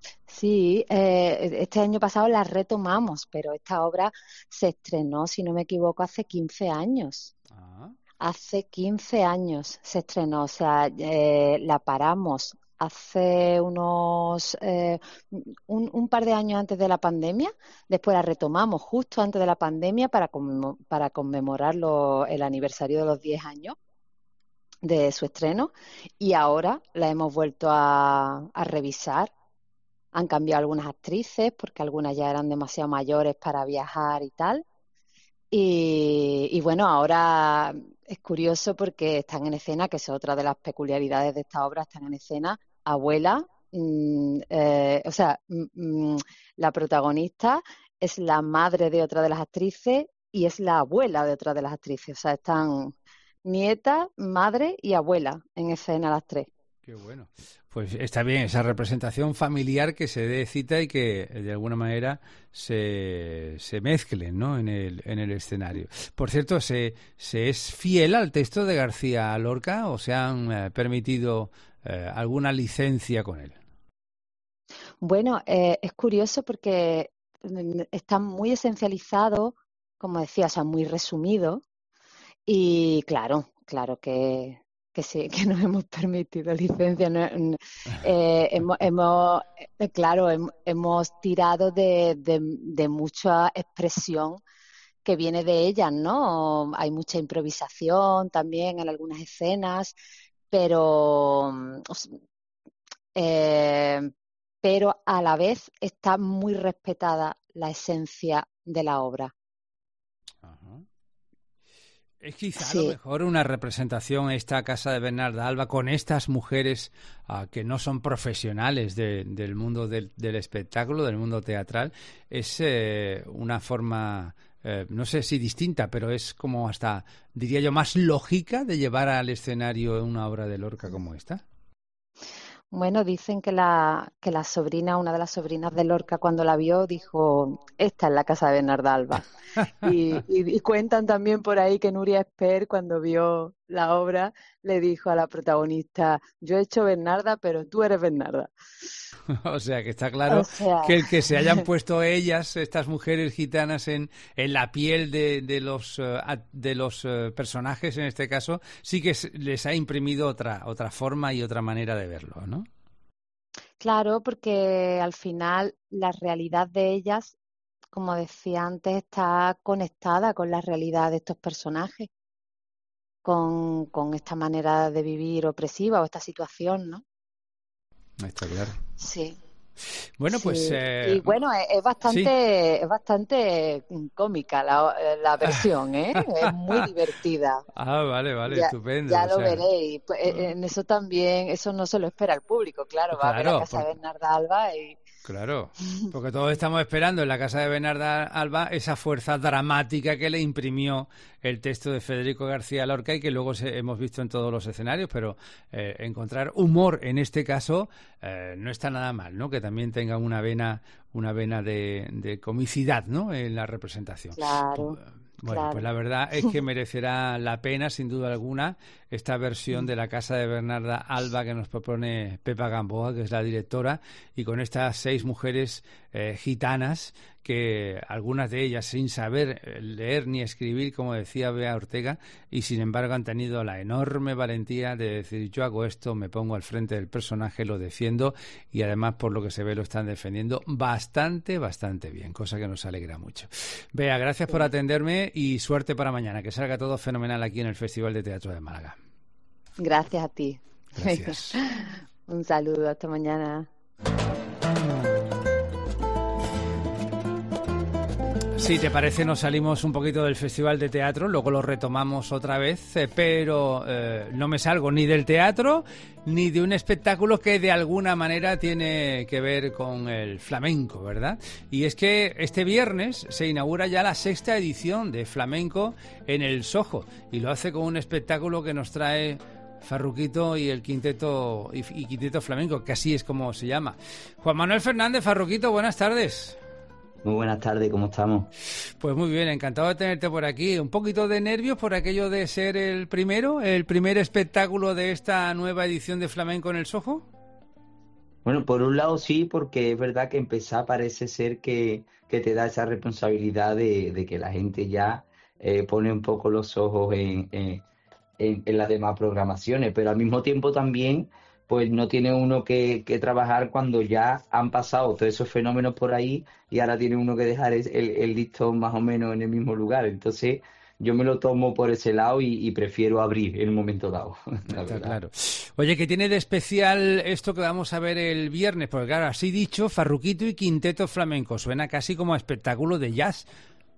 Sí, eh, este año pasado la retomamos, pero esta obra se estrenó, si no me equivoco, hace quince años. Ah. Hace quince años se estrenó, o sea, eh, la paramos hace unos eh, un, un par de años antes de la pandemia, después la retomamos justo antes de la pandemia para, conmem- para conmemorar lo, el aniversario de los diez años de su estreno y ahora la hemos vuelto a, a revisar. Han cambiado algunas actrices porque algunas ya eran demasiado mayores para viajar y tal. Y, y bueno, ahora es curioso porque están en escena, que es otra de las peculiaridades de esta obra, están en escena abuela, mmm, eh, o sea, mmm, la protagonista es la madre de otra de las actrices y es la abuela de otra de las actrices, o sea, están nieta, madre y abuela en escena las tres. Qué bueno. Pues está bien esa representación familiar que se dé cita y que de alguna manera se, se mezclen, ¿no? en el en el escenario. Por cierto, ¿se, se es fiel al texto de García Lorca o se han eh, permitido eh, alguna licencia con él? Bueno, eh, es curioso porque está muy esencializado, como decía, o sea, muy resumido y claro, claro que... que sí, que nos hemos permitido licencia. No, eh, hemos, hemos, eh, claro, hemos, hemos tirado de, de, de mucha expresión que viene de ellas, ¿no? Hay mucha improvisación también en algunas escenas, pero, eh, pero a la vez está muy respetada la esencia de la obra. Es quizá sí. a lo mejor una representación esta Casa de Bernarda Alba con estas mujeres uh, que no son profesionales de, del mundo del, del espectáculo, del mundo teatral, es eh, una forma, eh, no sé si distinta, pero es como hasta, diría yo, más lógica de llevar al escenario una obra de Lorca como esta. Bueno, dicen que la, que la sobrina, una de las sobrinas de Lorca, cuando la vio, dijo, esta es la Casa de Bernarda Alba. y, y, y cuentan también por ahí que Nuria Esper, cuando vio la obra, le dijo a la protagonista, yo he hecho Bernarda, pero tú eres Bernarda. O sea, que está claro O sea... que el que se hayan puesto ellas, estas mujeres gitanas, en, en la piel de, de los, uh, de los uh, personajes, en este caso, sí que les ha imprimido otra, otra forma y otra manera de verlo, ¿no? Claro, porque al final la realidad de ellas, como decía antes, está conectada con la realidad de estos personajes, con, con esta manera de vivir opresiva o esta situación, ¿no? Está claro. Sí. Bueno, pues... Sí. Eh... Y bueno, es, es bastante sí. es bastante cómica la, la versión, ¿eh? Es muy divertida. Ah, vale, vale, ya, estupendo. Ya o lo sea... veréis. Pues, en eso también, eso no se lo espera el público, claro. Va claro, a ver a casa por... de Bernarda Alba y... Claro, porque todos estamos esperando en la casa de Bernarda Alba esa fuerza dramática que le imprimió el texto de Federico García Lorca y que luego se, hemos visto en todos los escenarios, pero eh, encontrar humor en este caso eh, no está nada mal, ¿no? Que también tenga una vena, una vena de, de comicidad, ¿no? En la representación. Claro. Bueno, claro. Pues la verdad es que merecerá la pena, sin duda alguna, esta versión de la casa de Bernarda Alba que nos propone Pepa Gamboa, que es la directora, y con estas seis mujeres eh, gitanas, que algunas de ellas sin saber leer ni escribir, como decía Bea Ortega, y sin embargo han tenido la enorme valentía de decir, yo hago esto, me pongo al frente del personaje, lo defiendo, y además por lo que se ve lo están defendiendo bastante, bastante bien, cosa que nos alegra mucho. Bea, gracias por atenderme y suerte para mañana, que salga todo fenomenal aquí en el Festival de Teatro de Málaga. Gracias a ti. Gracias. Un saludo, hasta mañana. Si te parece, nos salimos un poquito del Festival de Teatro, luego lo retomamos otra vez, eh, pero eh, no me salgo ni del teatro ni de un espectáculo que de alguna manera tiene que ver con el flamenco, ¿verdad? Y es que este viernes se inaugura ya la sexta edición de Flamenco en el Soho, y lo hace con un espectáculo que nos trae Farruquito y el quinteto y, y quinteto flamenco, que así es como se llama. Juan Manuel Fernández, Farruquito, buenas tardes. Muy buenas tardes, ¿cómo estamos? Pues muy bien, encantado de tenerte por aquí. Un poquito de nervios por aquello de ser el primero, el primer espectáculo de esta nueva edición de Flamenco en el Soho. Bueno, por un lado sí, porque es verdad que empezar parece ser que, que te da esa responsabilidad de, de que la gente ya eh, pone un poco los ojos en, en, en, en las demás programaciones, pero al mismo tiempo también pues no tiene uno que, que trabajar cuando ya han pasado todos esos fenómenos por ahí y ahora tiene uno que dejar el, el listón más o menos en el mismo lugar. Entonces yo me lo tomo por ese lado y, y prefiero abrir en un momento dado. Está claro. Oye, ¿qué tiene de especial esto que vamos a ver el viernes? Porque claro, así dicho, Farruquito y Quinteto Flamenco, suena casi como a espectáculo de jazz.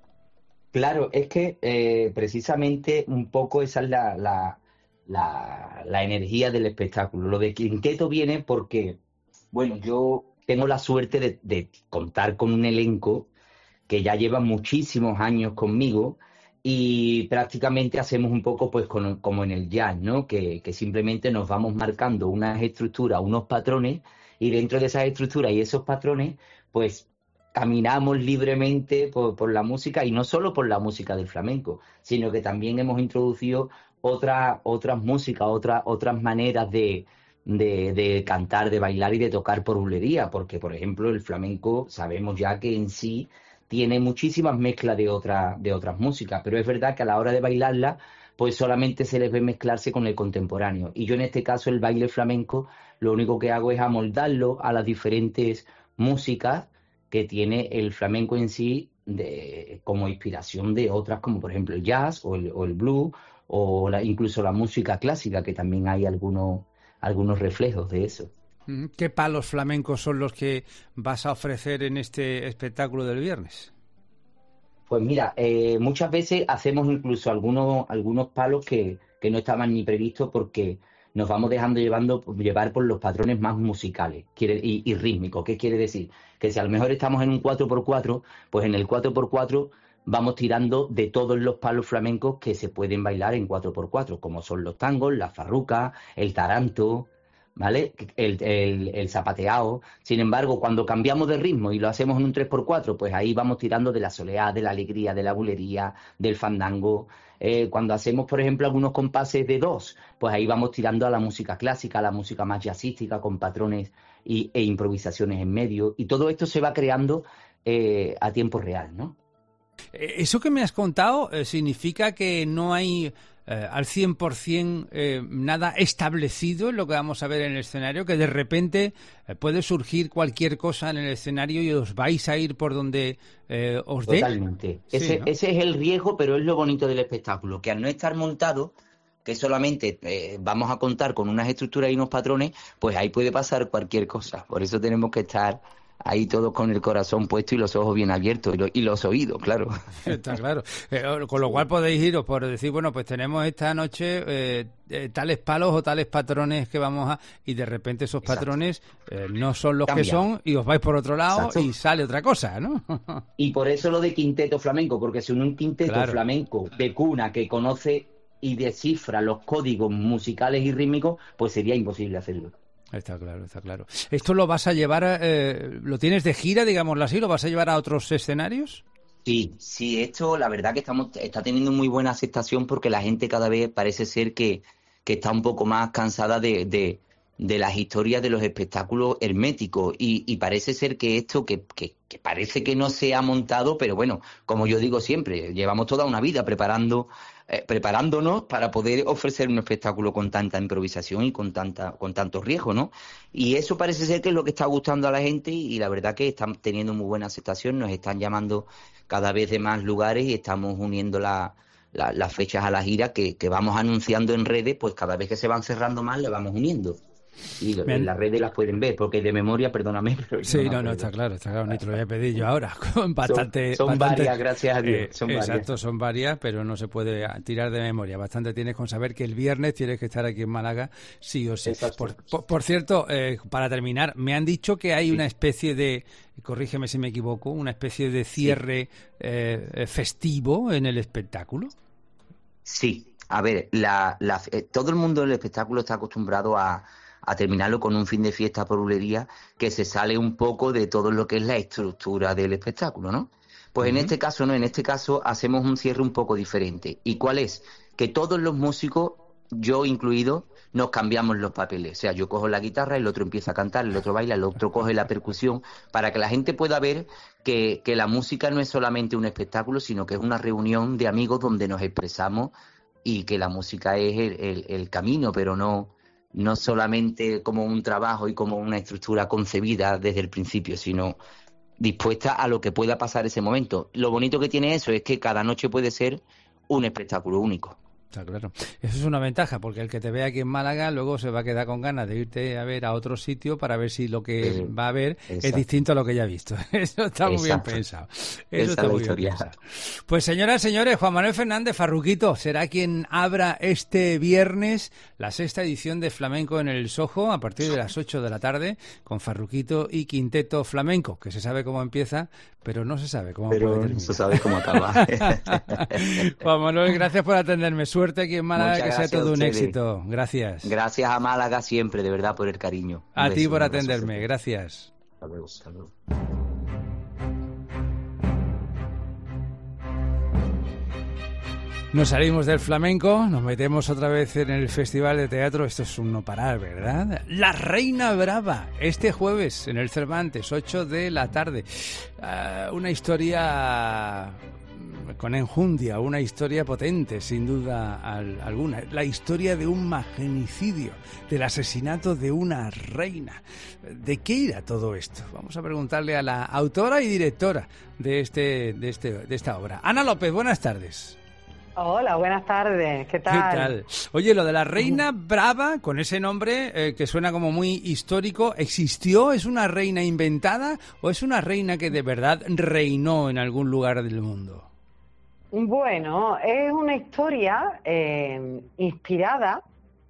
Claro, es que eh, precisamente un poco esa es la... la La, la energía del espectáculo. Lo de Quinteto viene porque, bueno, yo tengo la suerte de, de contar con un elenco que ya lleva muchísimos años conmigo y prácticamente hacemos un poco pues con, como en el jazz, ¿no? Que, que simplemente nos vamos marcando unas estructuras, unos patrones, y dentro de esas estructuras y esos patrones, pues caminamos libremente por, por la música, y no solo por la música del flamenco, sino que también hemos introducido otras otras músicas, otras otras maneras de, de, de cantar, de bailar y de tocar por bulería, porque por ejemplo el flamenco sabemos ya que en sí tiene muchísimas mezclas de otras de otras músicas, pero es verdad que a la hora de bailarla pues solamente se les ve mezclarse con el contemporáneo, y yo en este caso el baile flamenco lo único que hago es amoldarlo a las diferentes músicas que tiene el flamenco en sí, de, como inspiración de otras, como por ejemplo el jazz o el, o el blues, o la, incluso la música clásica, que también hay algunos, algunos reflejos de eso. ¿Qué palos flamencos son los que vas a ofrecer en este espectáculo del viernes? Pues mira, eh, muchas veces hacemos incluso algunos, algunos palos que, que no estaban ni previstos, porque nos vamos dejando llevando, llevar por los patrones más musicales quiere, y, y rítmicos. ¿Qué quiere decir? Que si a lo mejor estamos en un cuatro por cuatro, pues en el cuatro por cuatro vamos tirando de todos los palos flamencos que se pueden bailar en cuatro por cuatro, como son los tangos, la farruca, el taranto, ¿vale? El, el, el zapateado. Sin embargo, cuando cambiamos de ritmo y lo hacemos en un tres por cuatro, pues ahí vamos tirando de la soleá, de la alegría, de la bulería, del fandango. Eh, cuando hacemos, por ejemplo, algunos compases de dos, pues ahí vamos tirando a la música clásica, a la música más jazzística, con patrones y, e improvisaciones en medio. Y todo esto se va creando eh, a tiempo real, ¿no? Eso que me has contado eh, significa que no hay eh, al cien por ciento eh, nada establecido en lo que vamos a ver en el escenario, que de repente eh, puede surgir cualquier cosa en el escenario y os vais a ir por donde eh, os dé. Totalmente. Sí, ese, ¿no? ese es el riesgo, pero es lo bonito del espectáculo, que al no estar montado, que solamente eh, vamos a contar con unas estructuras y unos patrones, pues ahí puede pasar cualquier cosa. Por eso tenemos que estar ahí todos con el corazón puesto y los ojos bien abiertos y, lo, y los oídos, claro. Está claro. Eh, con lo cual podéis iros por decir, bueno, pues tenemos esta noche eh, eh, tales palos o tales patrones que vamos a... Y de repente esos Exacto. patrones eh, no son los Cambia. que son y os vais por otro lado. Exacto. Y sale otra cosa, ¿no? Y por eso lo de quinteto flamenco, porque si un quinteto Claro. flamenco de cuna que conoce y descifra los códigos musicales y rítmicos, pues sería imposible hacerlo. Está claro, está claro. ¿Esto lo vas a llevar, eh, lo tienes de gira, digámoslo así, lo vas a llevar a otros escenarios? Sí, sí, esto la verdad que estamos está teniendo muy buena aceptación porque la gente cada vez parece ser que, que está un poco más cansada de, de, de las historias de los espectáculos herméticos y, y parece ser que esto que, que, que parece que no se ha montado, pero bueno, como yo digo siempre, llevamos toda una vida preparando eh, preparándonos para poder ofrecer un espectáculo con tanta improvisación y con tanta con tanto riesgo, ¿no? Y eso parece ser que es lo que está gustando a la gente y, y la verdad que están teniendo muy buena aceptación, nos están llamando cada vez de más lugares y estamos uniendo la, la, las fechas a la gira que, que vamos anunciando en redes, pues cada vez que se van cerrando más le vamos uniendo. Y lo, en las redes las pueden ver, porque de memoria, perdóname. Pero sí, no, no, no, está claro, está claro, ni te lo voy a pedir yo ahora. bastante, son, son bastante, varias, gracias a Dios. Eh, son exacto, varias. son varias, pero no se puede tirar de memoria. Bastante tienes con saber que el viernes tienes que estar aquí en Málaga, sí o sí. Por, por, por cierto, eh, para terminar, me han dicho que hay sí. una especie de, corrígeme si me equivoco, una especie de cierre sí. eh, festivo en el espectáculo. Sí, a ver, la, la, eh, todo el mundo del espectáculo está acostumbrado a a terminarlo con un fin de fiesta por bulería que se sale un poco de todo lo que es la estructura del espectáculo, ¿no? Pues uh-huh. en este caso no, en este caso hacemos un cierre un poco diferente. ¿Y cuál es? Que todos los músicos, yo incluido, nos cambiamos los papeles. O sea, yo cojo la guitarra, el otro empieza a cantar, el otro baila, el otro coge la percusión, para que la gente pueda ver que, que la música no es solamente un espectáculo, sino que es una reunión de amigos donde nos expresamos y que la música es el, el, el camino, pero no... no solamente como un trabajo y como una estructura concebida desde el principio, sino dispuesta a lo que pueda pasar ese momento. Lo bonito que tiene eso es que cada noche puede ser un espectáculo único. Está claro. Eso es una ventaja, porque el que te ve aquí en Málaga luego se va a quedar con ganas de irte a ver a otro sitio para ver si lo que eh, va a ver exacto. es distinto a lo que ya ha visto. Eso está muy exacto. bien pensado. Eso Esa está muy historia. bien pensado. Pues señoras y señores, Juan Manuel Fernández Farruquito será quien abra este viernes la sexta edición de Flamenco en el Soho a partir de las ocho de la tarde con Farruquito y Quinteto Flamenco, que se sabe cómo empieza, pero no se sabe cómo pero puede terminar. No se sabe cómo acaba. Juan Manuel, gracias por atenderme. Suerte aquí en Málaga, Muchas que sea todo un ustedes. éxito. Gracias. Gracias a Málaga siempre, de verdad, por el cariño. Un a beso, ti por un atenderme. Gracias. Hasta luego, hasta luego. Nos salimos del flamenco, nos metemos otra vez en el Festival de Teatro. Esto es un no parar, ¿verdad? La Reina Brava, este jueves en el Cervantes, ocho de la tarde. Uh, una historia con enjundia, una historia potente, sin duda al, alguna. La historia de un magnicidio, del asesinato de una reina. ¿De qué irá todo esto? Vamos a preguntarle a la autora y directora de, este, de, este, de esta obra. Ana López, buenas tardes. Hola, buenas tardes. ¿Qué tal? ¿Qué tal? Oye, lo de la Reina Brava, con ese nombre eh, que suena como muy histórico, ¿existió? ¿Es una reina inventada o es una reina que de verdad reinó en algún lugar del mundo? Bueno, es una historia eh, inspirada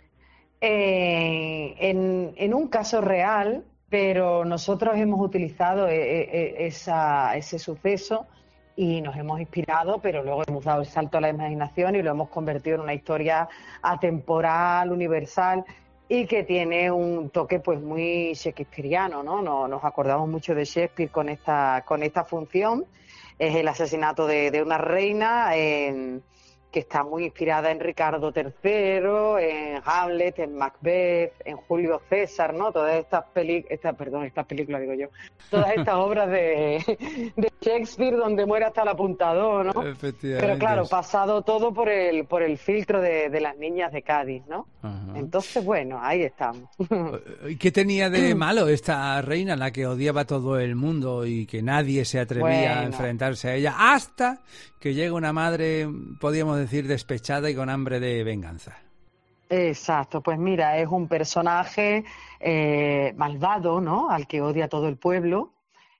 eh, en, en un caso real, pero nosotros hemos utilizado eh, eh, esa, ese suceso y nos hemos inspirado, pero luego hemos dado el salto a la imaginación y lo hemos convertido en una historia atemporal, universal. y que tiene un toque pues muy shakespeariano, ¿no? Nos, nos acordamos mucho de Shakespeare con esta, con esta función. Es el asesinato de, de una reina en, que está muy inspirada en Ricardo tercero, en Hamlet, en Macbeth, en Julio César, ¿no? Todas estas películas, esta, perdón, estas películas digo yo, todas estas obras de, de Shakespeare donde muere hasta el apuntador, ¿no? Pero claro, pasado todo por el por el filtro de, de las niñas de Cádiz, ¿no? Ajá. Entonces, bueno, ahí estamos. ¿Y qué tenía de malo esta reina, la que odiaba a todo el mundo y que nadie se atrevía bueno. a enfrentarse a ella, hasta que llega una madre, podríamos decir, despechada y con hambre de venganza? Exacto, pues mira, es un personaje eh, malvado, ¿no? Al que odia todo el pueblo,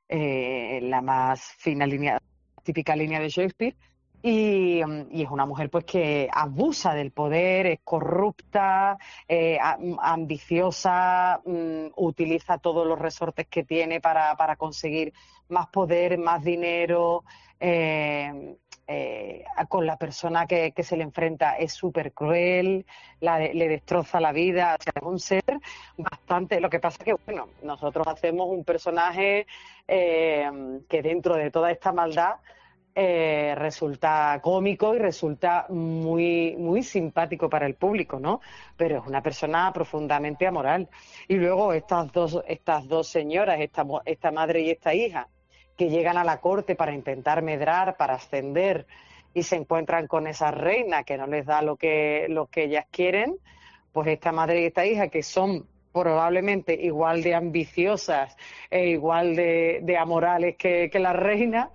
eh, la más fina línea, típica línea de Shakespeare, y, y es una mujer pues que abusa del poder, es corrupta, eh, ambiciosa, um, utiliza todos los resortes que tiene para, para conseguir más poder, más dinero. Eh, eh, con la persona que, que se le enfrenta es súper cruel, la de, le destroza la vida, o sea, es un ser bastante... Lo que pasa es que, bueno, nosotros hacemos un personaje eh, que dentro de toda esta maldad eh, resulta cómico y resulta muy, muy simpático para el público, ¿no? Pero es una persona profundamente amoral. Y luego estas dos, estas dos señoras, esta, esta madre y esta hija, que llegan a la corte para intentar medrar, para ascender, y se encuentran con esa reina que no les da lo que, lo que ellas quieren, pues esta madre y esta hija, que son probablemente igual de ambiciosas e igual de, de amorales que, que la reina,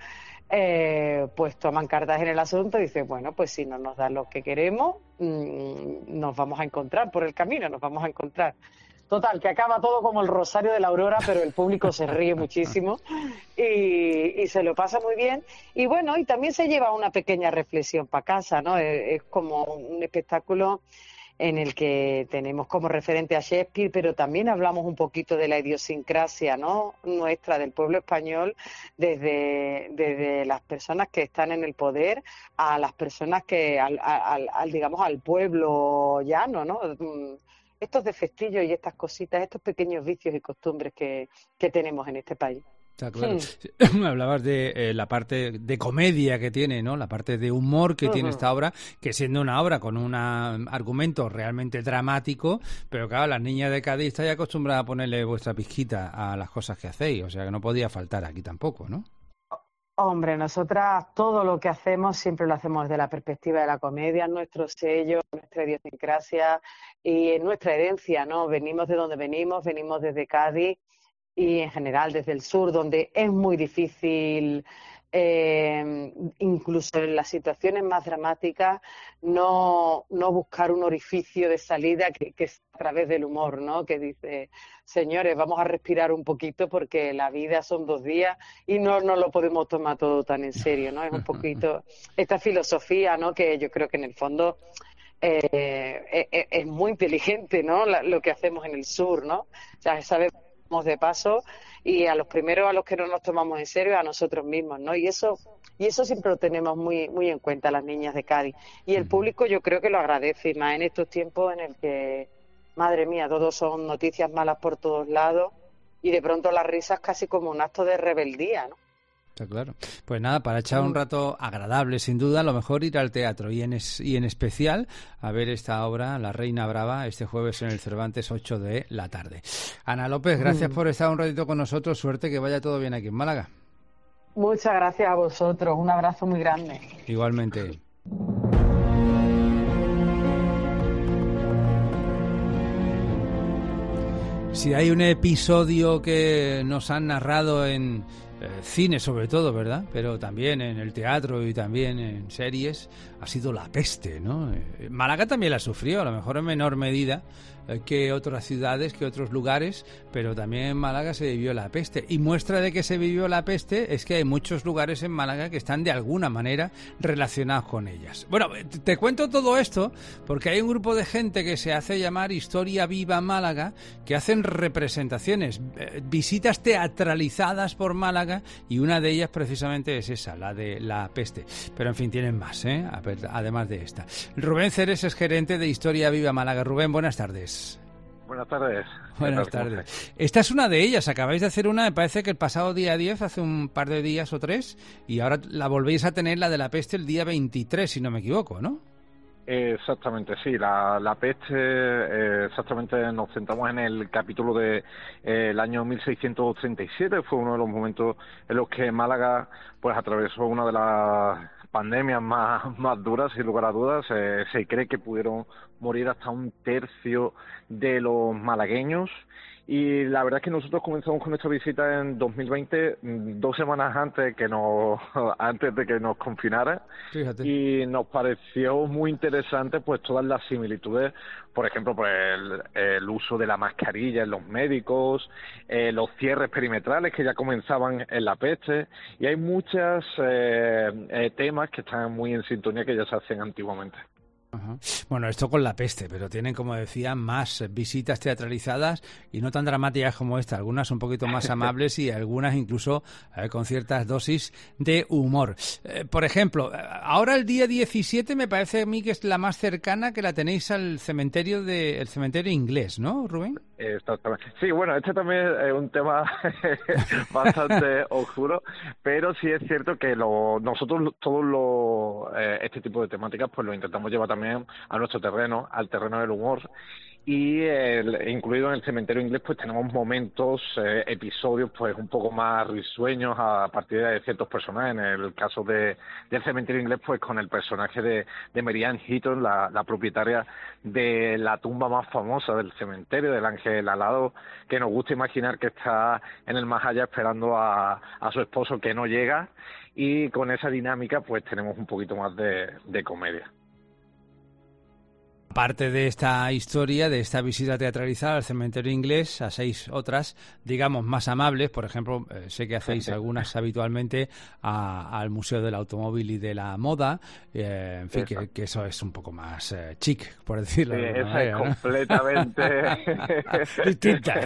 eh, pues toman cartas en el asunto y dicen, bueno, pues si no nos da lo que queremos, mmm, nos vamos a encontrar por el camino, nos vamos a encontrar. Total, que acaba todo como el Rosario de la Aurora, pero el público se ríe muchísimo y, y se lo pasa muy bien. Y bueno, y también se lleva una pequeña reflexión para casa, ¿no? Es, es como un espectáculo en el que tenemos como referente a Shakespeare, pero también hablamos un poquito de la idiosincrasia, ¿no? Nuestra, del pueblo español, desde, desde las personas que están en el poder a las personas que, al, al, al digamos, al pueblo llano, ¿no? Estos defectillos y estas cositas, estos pequeños vicios y costumbres que, que tenemos en este país. Está claro. Sí. Hablabas de eh, la parte de comedia que tiene, ¿no? La parte de humor que uh-huh. tiene esta obra, que siendo una obra con un argumento realmente dramático, pero claro, las niñas de Cádiz estáis acostumbradas a ponerle vuestra pizquita a las cosas que hacéis, o sea que no podía faltar aquí tampoco, ¿no? Hombre, nosotras todo lo que hacemos siempre lo hacemos desde la perspectiva de la comedia, nuestro sello, nuestra idiosincrasia y nuestra herencia, ¿no? Venimos de donde venimos, venimos desde Cádiz y en general desde el sur, donde es muy difícil, eh, incluso en las situaciones más dramáticas, no, no buscar un orificio de salida que, que es a través del humor, ¿no? Que dice, señores, vamos a respirar un poquito porque la vida son dos días y no no lo podemos tomar todo tan en serio, ¿no? Es un poquito esta filosofía, ¿no? Que yo creo que en el fondo eh, es, es muy inteligente, ¿no? La, lo que hacemos en el sur, ¿no? O sea, sabemos de paso y a los primeros a los que no nos tomamos en serio a nosotros mismos, ¿no? Y eso y eso siempre lo tenemos muy muy en cuenta las niñas de Cádiz y el público yo creo que lo agradece, más en estos tiempos en el que, madre mía, todos son noticias malas por todos lados y de pronto las risas casi como un acto de rebeldía, ¿no? Está claro. Pues nada, para echar un rato agradable, sin duda, a lo mejor ir al teatro y en, es, y en especial a ver esta obra, La Reina Brava, este jueves en el Cervantes, ocho de la tarde. Ana López, gracias mm. por estar un ratito con nosotros. Suerte, que vaya todo bien aquí en Málaga. Muchas gracias a vosotros. Un abrazo muy grande. Igualmente. Si hay un episodio que nos han narrado en eh, cine sobre todo, ¿verdad? Pero también en el teatro y también en series, ha sido la peste, ¿no? Eh, Málaga también la sufrió, a lo mejor en menor medida eh, que otras ciudades, que otros lugares, pero también en Málaga se vivió la peste. Y muestra de que se vivió la peste es que hay muchos lugares en Málaga que están de alguna manera relacionados con ellas. Bueno, te cuento todo esto porque hay un grupo de gente que se hace llamar Historia Viva Málaga, que hacen representaciones, eh, visitas teatralizadas por Málaga, y una de ellas precisamente es esa, la de la peste. Pero en fin, tienen más, ¿eh? Además de esta. Rubén Ceres es gerente de Historia Viva Málaga. Rubén, buenas tardes. Buenas tardes. Buenas tardes. Esta es una de ellas. Acabáis de hacer una, me parece que el pasado día diez, hace un par de días o tres, y ahora la volvéis a tener, la de la peste, el día veintitrés, si no me equivoco, ¿no? Exactamente, sí. La, la peste, eh, exactamente nos centramos en el capítulo de eh, el año mil seiscientos treinta y siete. Fue uno de los momentos en los que Málaga pues atravesó una de las pandemias más, más duras, sin lugar a dudas. Eh, se cree que pudieron morir hasta un tercio de los malagueños. Y la verdad es que nosotros comenzamos con nuestra visita en dos mil veinte, dos semanas antes que nos antes de que nos confinara. Fíjate. Y nos pareció muy interesante pues todas las similitudes, por ejemplo, pues el, el uso de la mascarilla en los médicos, eh, los cierres perimetrales que ya comenzaban en la peste, y hay muchos eh, eh, temas que están muy en sintonía que ya se hacen antiguamente. Ajá. Bueno, esto con la peste, pero tienen, como decía, más visitas teatralizadas y no tan dramáticas como esta, algunas un poquito más amables y algunas incluso eh, con ciertas dosis de humor. Eh, por ejemplo, ahora el día diecisiete me parece a mí que es la más cercana, que la tenéis al cementerio de el cementerio inglés, ¿no, Rubén? Exactamente. Sí, bueno, este también es un tema bastante oscuro, pero sí es cierto que lo, nosotros todos los eh, este tipo de temáticas pues lo intentamos llevar también a nuestro terreno, al terreno del humor. Y el, incluido en el cementerio inglés pues tenemos momentos, eh, episodios pues un poco más risueños a partir de ciertos personajes. En el caso de del cementerio inglés pues con el personaje de, de Mary Ann Heaton, la, la propietaria de la tumba más famosa del cementerio, del ángel alado, que nos gusta imaginar que está en el más allá esperando a, a su esposo que no llega, y con esa dinámica pues tenemos un poquito más de, de comedia. Aparte de esta historia, de esta visita teatralizada al cementerio inglés, a seis otras, digamos, más amables, por ejemplo, eh, sé que hacéis algunas habitualmente a, al Museo del Automóvil y de la Moda, eh, en fin, que, que eso es un poco más eh, chic, por decirlo sí, de alguna esa manera, es completamente distinta.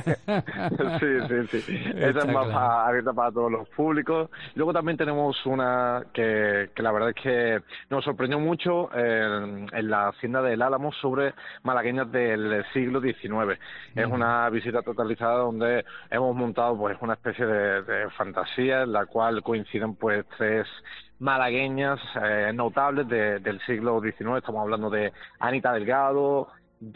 sí, sí, sí. Esa Está es más claro. pa- abierta para todos los públicos. Luego también tenemos una que, que la verdad es que nos sorprendió mucho eh, en la Hacienda del Álamo, sobre malagueñas del siglo diecinueve. Uh-huh. Es una visita totalizada donde hemos montado pues una especie de, de fantasía en la cual coinciden pues tres malagueñas eh, notables de, del siglo diecinueve. Estamos hablando de Anita Delgado,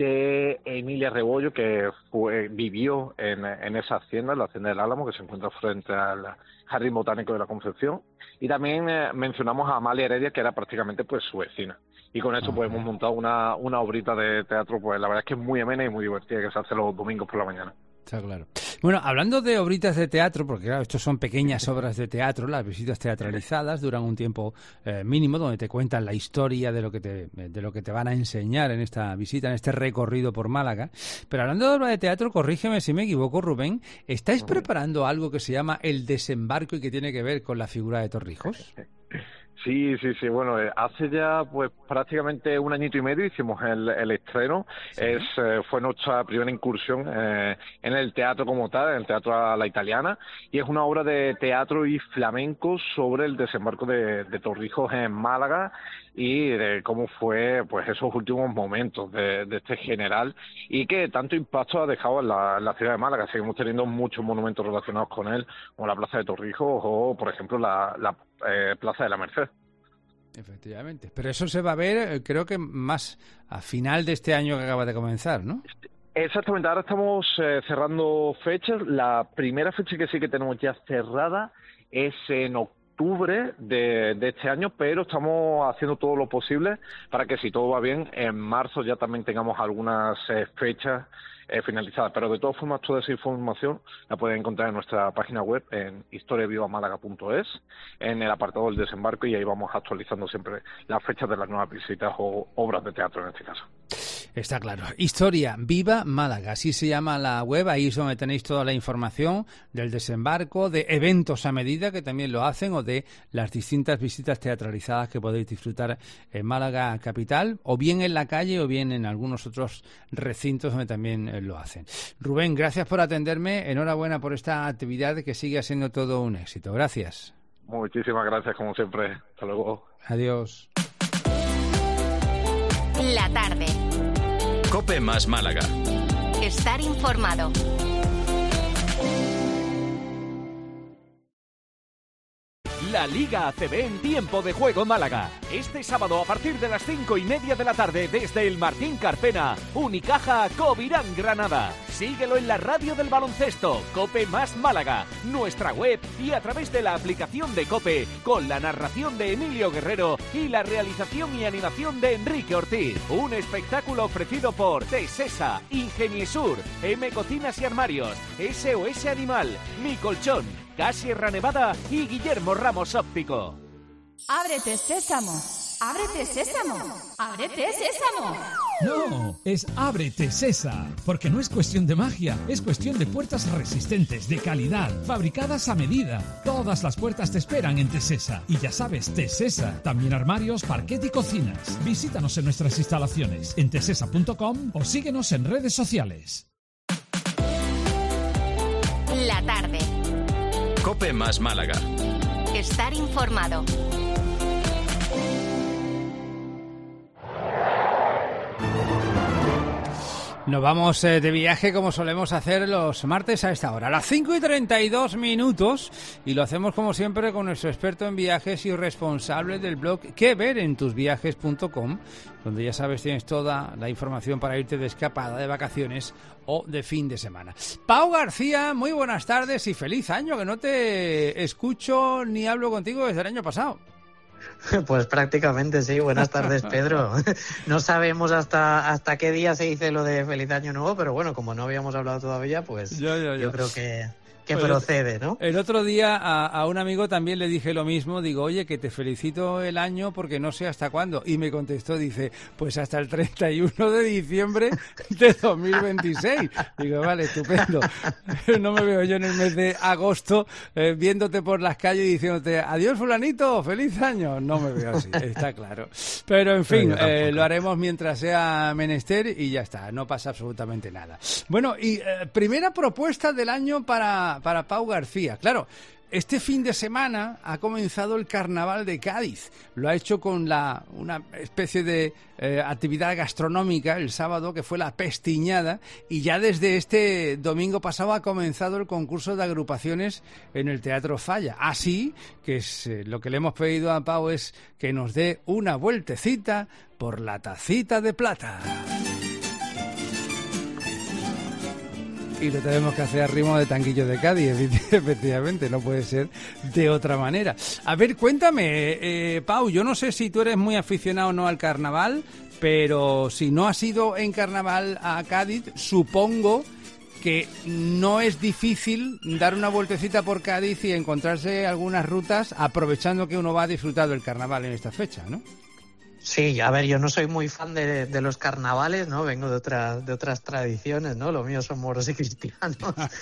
de Emilia Rebollo, que fue, vivió en, en esa hacienda, en la Hacienda del Álamo, que se encuentra frente al Jardín Botánico de la Concepción. Y también eh, mencionamos a Amalia Heredia, que era prácticamente pues su vecina. Y con eso pues hemos montado una, una obrita de teatro, pues la verdad es que es muy amena y muy divertida, que se hace los domingos por la mañana. Está claro. Bueno, hablando de obritas de teatro, porque claro, estos son pequeñas obras de teatro, las visitas teatralizadas duran un tiempo eh, mínimo, donde te cuentan la historia de lo que te de lo que te van a enseñar en esta visita, en este recorrido por Málaga. Pero hablando de obras de teatro, corrígeme si me equivoco, Rubén, ¿estáis preparando algo que se llama El Desembarco y que tiene que ver con la figura de Torrijos? Sí, sí, sí. Bueno, eh, hace ya pues prácticamente un añito y medio hicimos el, el estreno. ¿Sí? Es eh, fue nuestra primera incursión eh, en el teatro como tal, en el teatro a la italiana, y es una obra de teatro y flamenco sobre el desembarco de, de Torrijos en Málaga y de cómo fue pues esos últimos momentos de, de este general, y que tanto impacto ha dejado en la, en la ciudad de Málaga. Seguimos teniendo muchos monumentos relacionados con él, como la Plaza de Torrijos o, por ejemplo, la, la eh, Plaza de la Merced. Efectivamente. Pero eso se va a ver, creo que más a final de este año que acaba de comenzar, ¿no? Exactamente. Ahora estamos eh, cerrando fechas. La primera fecha que sí que tenemos ya cerrada es en octubre de, de este año, pero estamos haciendo todo lo posible para que, si todo va bien, en marzo ya también tengamos algunas eh, fechas eh, finalizadas. Pero de todas formas, toda esa información la pueden encontrar en nuestra página web, en historia viva málaga punto es, en el apartado del desembarco, y ahí vamos actualizando siempre las fechas de las nuevas visitas o obras de teatro en este caso. Está claro. Historia Viva Málaga, así se llama la web. Ahí es donde tenéis toda la información del desembarco, de eventos a medida, que también lo hacen, o de las distintas visitas teatralizadas que podéis disfrutar en Málaga capital, o bien en la calle o bien en algunos otros recintos donde también eh, lo hacen. Rubén, gracias por atenderme. Enhorabuena por esta actividad, que sigue siendo todo un éxito. Gracias. Muchísimas gracias, como siempre. Hasta luego. Adiós. La tarde. COPE más Málaga. Estar informado. La Liga A C B en Tiempo de Juego Málaga. Este sábado a partir de las cinco y media de la tarde desde el Martín Carpena, Unicaja Covirán Granada. Síguelo en la radio del baloncesto, Cope Más Málaga, nuestra web y a través de la aplicación de Cope, con la narración de Emilio Guerrero y la realización y animación de Enrique Ortiz. Un espectáculo ofrecido por Tesesa, Ingeniesur, M Cocinas y Armarios, S O S Animal, Mi Colchón, Gas Sierra Nevada y Guillermo Ramos Óptico. ¡Ábrete, Sésamo! ¡Ábrete, Sésamo! ¡Ábrete, Sésamo! No, es Ábrete Sesa, porque no es cuestión de magia, es cuestión de puertas resistentes, de calidad, fabricadas a medida. Todas las puertas te esperan en Tesesa. Y ya sabes, Tesesa, también armarios, parquet y cocinas. Visítanos en nuestras instalaciones en tesesa punto com o síguenos en redes sociales. La tarde. Cope Más Málaga. Estar informado. Nos vamos eh, de viaje como solemos hacer los martes a esta hora, a las cinco y treinta y dos minutos, y lo hacemos como siempre con nuestro experto en viajes y responsable del blog que ver en tus viajes punto com, donde ya sabes tienes toda la información para irte de escapada, de vacaciones o de fin de semana. Pau García, muy buenas tardes y feliz año, que no te escucho ni hablo contigo desde el año pasado. Pues prácticamente sí. Buenas tardes, Pedro. No sabemos hasta hasta qué día se dice lo de Feliz Año Nuevo, pero bueno, como no habíamos hablado todavía, pues yo, yo, yo. yo creo que, que pues procede, ¿no? El otro día a, a un amigo también le dije lo mismo, digo, oye, que te felicito el año porque no sé hasta cuándo. Y me contestó, dice, pues hasta el treinta y uno de diciembre de dos mil veintiséis. Digo, vale, estupendo. No me veo yo en el mes de agosto eh, viéndote por las calles y diciéndote, adiós fulanito, feliz año. No me veo así, está claro. Pero en fin, eh, lo haremos mientras sea menester y ya está, no pasa absolutamente nada. Bueno, y eh, primera propuesta del año para... para Pau García. Claro, este fin de semana ha comenzado el Carnaval de Cádiz. Lo ha hecho con la una especie de eh, actividad gastronómica el sábado, que fue la Pestiñada, y ya desde este domingo pasado ha comenzado el concurso de agrupaciones en el Teatro Falla. Así que es, eh, lo que le hemos pedido a Pau es que nos dé una vueltecita por la tacita de plata. Y lo tenemos que hacer a ritmo de Tanguillo de Cádiz, efectivamente, no puede ser de otra manera. A ver, cuéntame, eh, Pau, yo no sé si tú eres muy aficionado o no al carnaval, pero si no has ido en carnaval a Cádiz, supongo que no es difícil dar una vueltecita por Cádiz y encontrarse algunas rutas, aprovechando que uno va a disfrutar del carnaval en esta fecha, ¿no? Sí, a ver, yo no soy muy fan de, de los carnavales, ¿no? Vengo de otras de otras tradiciones, ¿no? Lo mío son moros y cristianos.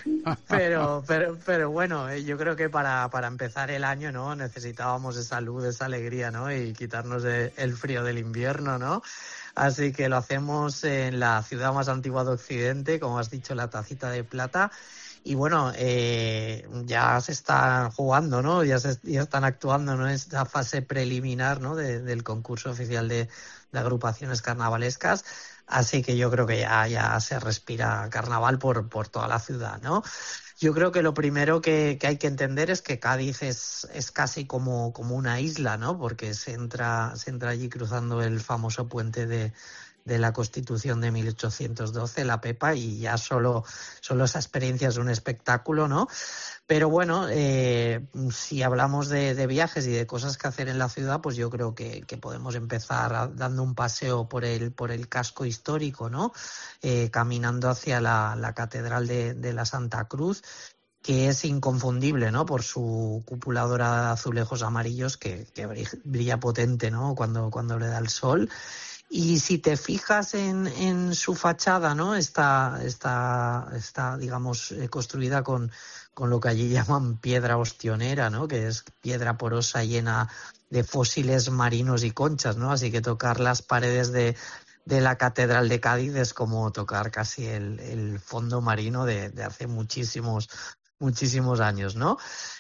Pero pero pero bueno, yo creo que para para empezar el año, ¿no? Necesitábamos esa luz, esa alegría, ¿no? Y quitarnos de, el frío del invierno, ¿no? Así que lo hacemos en la ciudad más antigua de Occidente, como has dicho, la Tacita de Plata. Y bueno, eh, ya se están jugando, ¿no? Ya se ya están actuando, ¿no? Esta fase preliminar, ¿no? De, del concurso oficial de, de agrupaciones carnavalescas. Así que yo creo que ya, ya se respira carnaval por, por toda la ciudad, ¿no? Yo creo que lo primero que, que hay que entender es que Cádiz es, es casi como, como una isla, ¿no? Porque se entra, se entra allí cruzando el famoso puente de de la Constitución de mil ochocientos doce, la Pepa, y ya solo, solo esa experiencia es un espectáculo, ¿no? Pero bueno, eh, si hablamos de, de viajes y de cosas que hacer en la ciudad, pues yo creo que, que podemos empezar a, dando un paseo por el, por el casco histórico, ¿no? Eh, caminando hacia la, la Catedral de, de la Santa Cruz, que es inconfundible, ¿no? Por su cúpula dorada de azulejos amarillos que, que brilla potente, ¿no? Cuando, cuando le da el sol. Y si te fijas en, en su fachada, ¿no? Está, está, está digamos, eh, construida con, con lo que allí llaman piedra ostionera, ¿no? Que es piedra porosa llena de fósiles marinos y conchas, ¿no? Así que tocar las paredes de, de la Catedral de Cádiz es como tocar casi el, el fondo marino de, de hace muchísimos, muchísimos años, ¿no?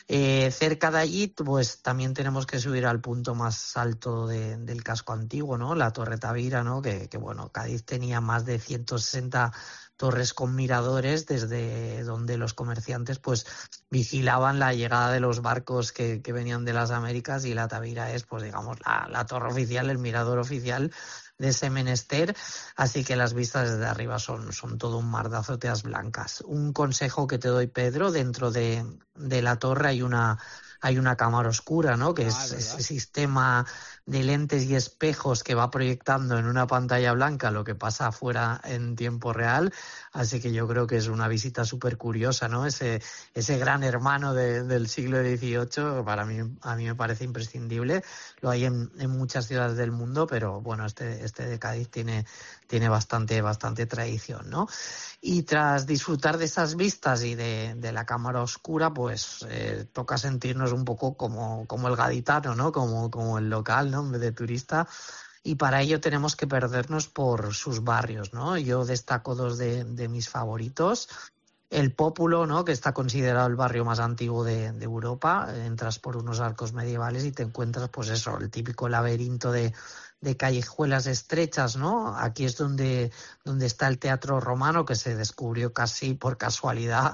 Eh, cerca de allí, pues también tenemos que subir al punto más alto de, del casco antiguo, ¿no? La Torre Tavira, ¿no? Que, que bueno, Cádiz tenía más de ciento sesenta torres con miradores desde donde los comerciantes pues vigilaban la llegada de los barcos que, que venían de las Américas, y la Tavira es pues digamos la, la torre oficial, el mirador oficial de ese menester, así que las vistas desde arriba son, son todo un mar de azoteas blancas. Un consejo que te doy, Pedro: dentro de, de la torre hay una hay una cámara oscura, ¿no? Que ah, es ese sistema de lentes y espejos que va proyectando en una pantalla blanca lo que pasa afuera en tiempo real, así que yo creo que es una visita súper curiosa, ¿no? Ese, ese gran hermano de, del siglo dieciocho, para mí, a mí me parece imprescindible. Lo hay en, en muchas ciudades del mundo, pero bueno, este, este de Cádiz tiene, tiene bastante, bastante tradición, ¿no? Y tras disfrutar de esas vistas y de, de la cámara oscura, pues eh, toca sentirnos un poco como, como el gaditano, ¿no? Como, como el local, ¿no? En vez de turista. Y para ello tenemos que perdernos por sus barrios, ¿no? Yo destaco dos de, de mis favoritos. El Pópulo, ¿no? Que está considerado el barrio más antiguo de, de Europa. Entras por unos arcos medievales y te encuentras, pues eso, el típico laberinto de de callejuelas estrechas, ¿no? Aquí es donde, donde está el Teatro Romano, que se descubrió casi por casualidad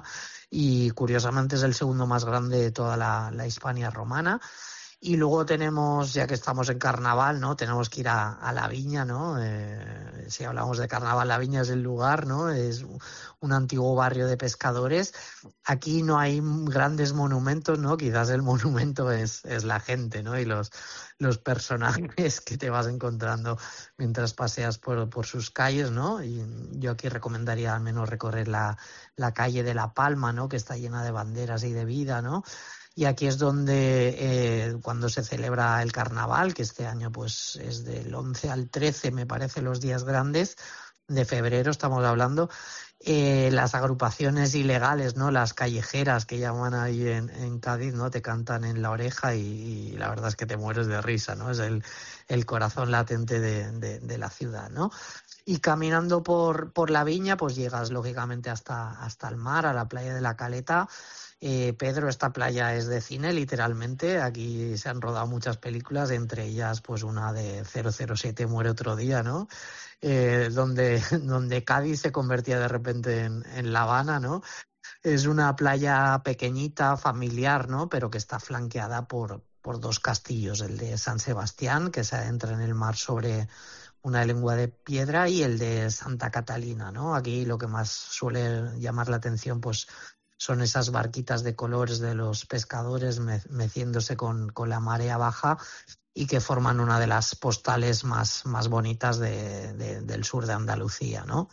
y curiosamente es el segundo más grande de toda la, la Hispania romana. Y luego tenemos, ya que estamos en carnaval, ¿no? Tenemos que ir a, a La Viña, ¿no? Eh, si hablamos de carnaval, La Viña es el lugar, ¿no? Es un antiguo barrio de pescadores. Aquí no hay grandes monumentos, ¿no? Quizás el monumento es, es la gente, ¿no? Y los, los personajes que te vas encontrando mientras paseas por, por sus calles, ¿no? Y yo aquí recomendaría al menos recorrer la, la calle de La Palma, ¿no? Que está llena de banderas y de vida, ¿no? Y aquí es donde eh, cuando se celebra el carnaval, que este año pues es del once al trece, me parece, los días grandes de febrero estamos hablando, eh, las agrupaciones ilegales, ¿no? Las callejeras que llaman ahí en, en Cádiz, ¿no? Te cantan en la oreja y, y la verdad es que te mueres de risa, ¿no? Es el, el corazón latente de, de, de la ciudad, ¿no? Y caminando por, por La Viña, pues llegas lógicamente hasta, hasta el mar, a la playa de la Caleta. Eh, Pedro, esta playa es de cine, literalmente. Aquí se han rodado muchas películas, entre ellas pues una de cero cero siete Muere otro día, ¿no? Eh, donde, donde Cádiz se convertía de repente en, en La Habana, ¿no? Es una playa pequeñita, familiar, ¿no? Pero que está flanqueada por, por dos castillos, el de San Sebastián, que se adentra en el mar sobre una lengua de piedra, y el de Santa Catalina, ¿no? Aquí lo que más suele llamar la atención pues son esas barquitas de colores de los pescadores me, meciéndose con, con la marea baja y que forman una de las postales más, más bonitas de, de, del sur de Andalucía, ¿no?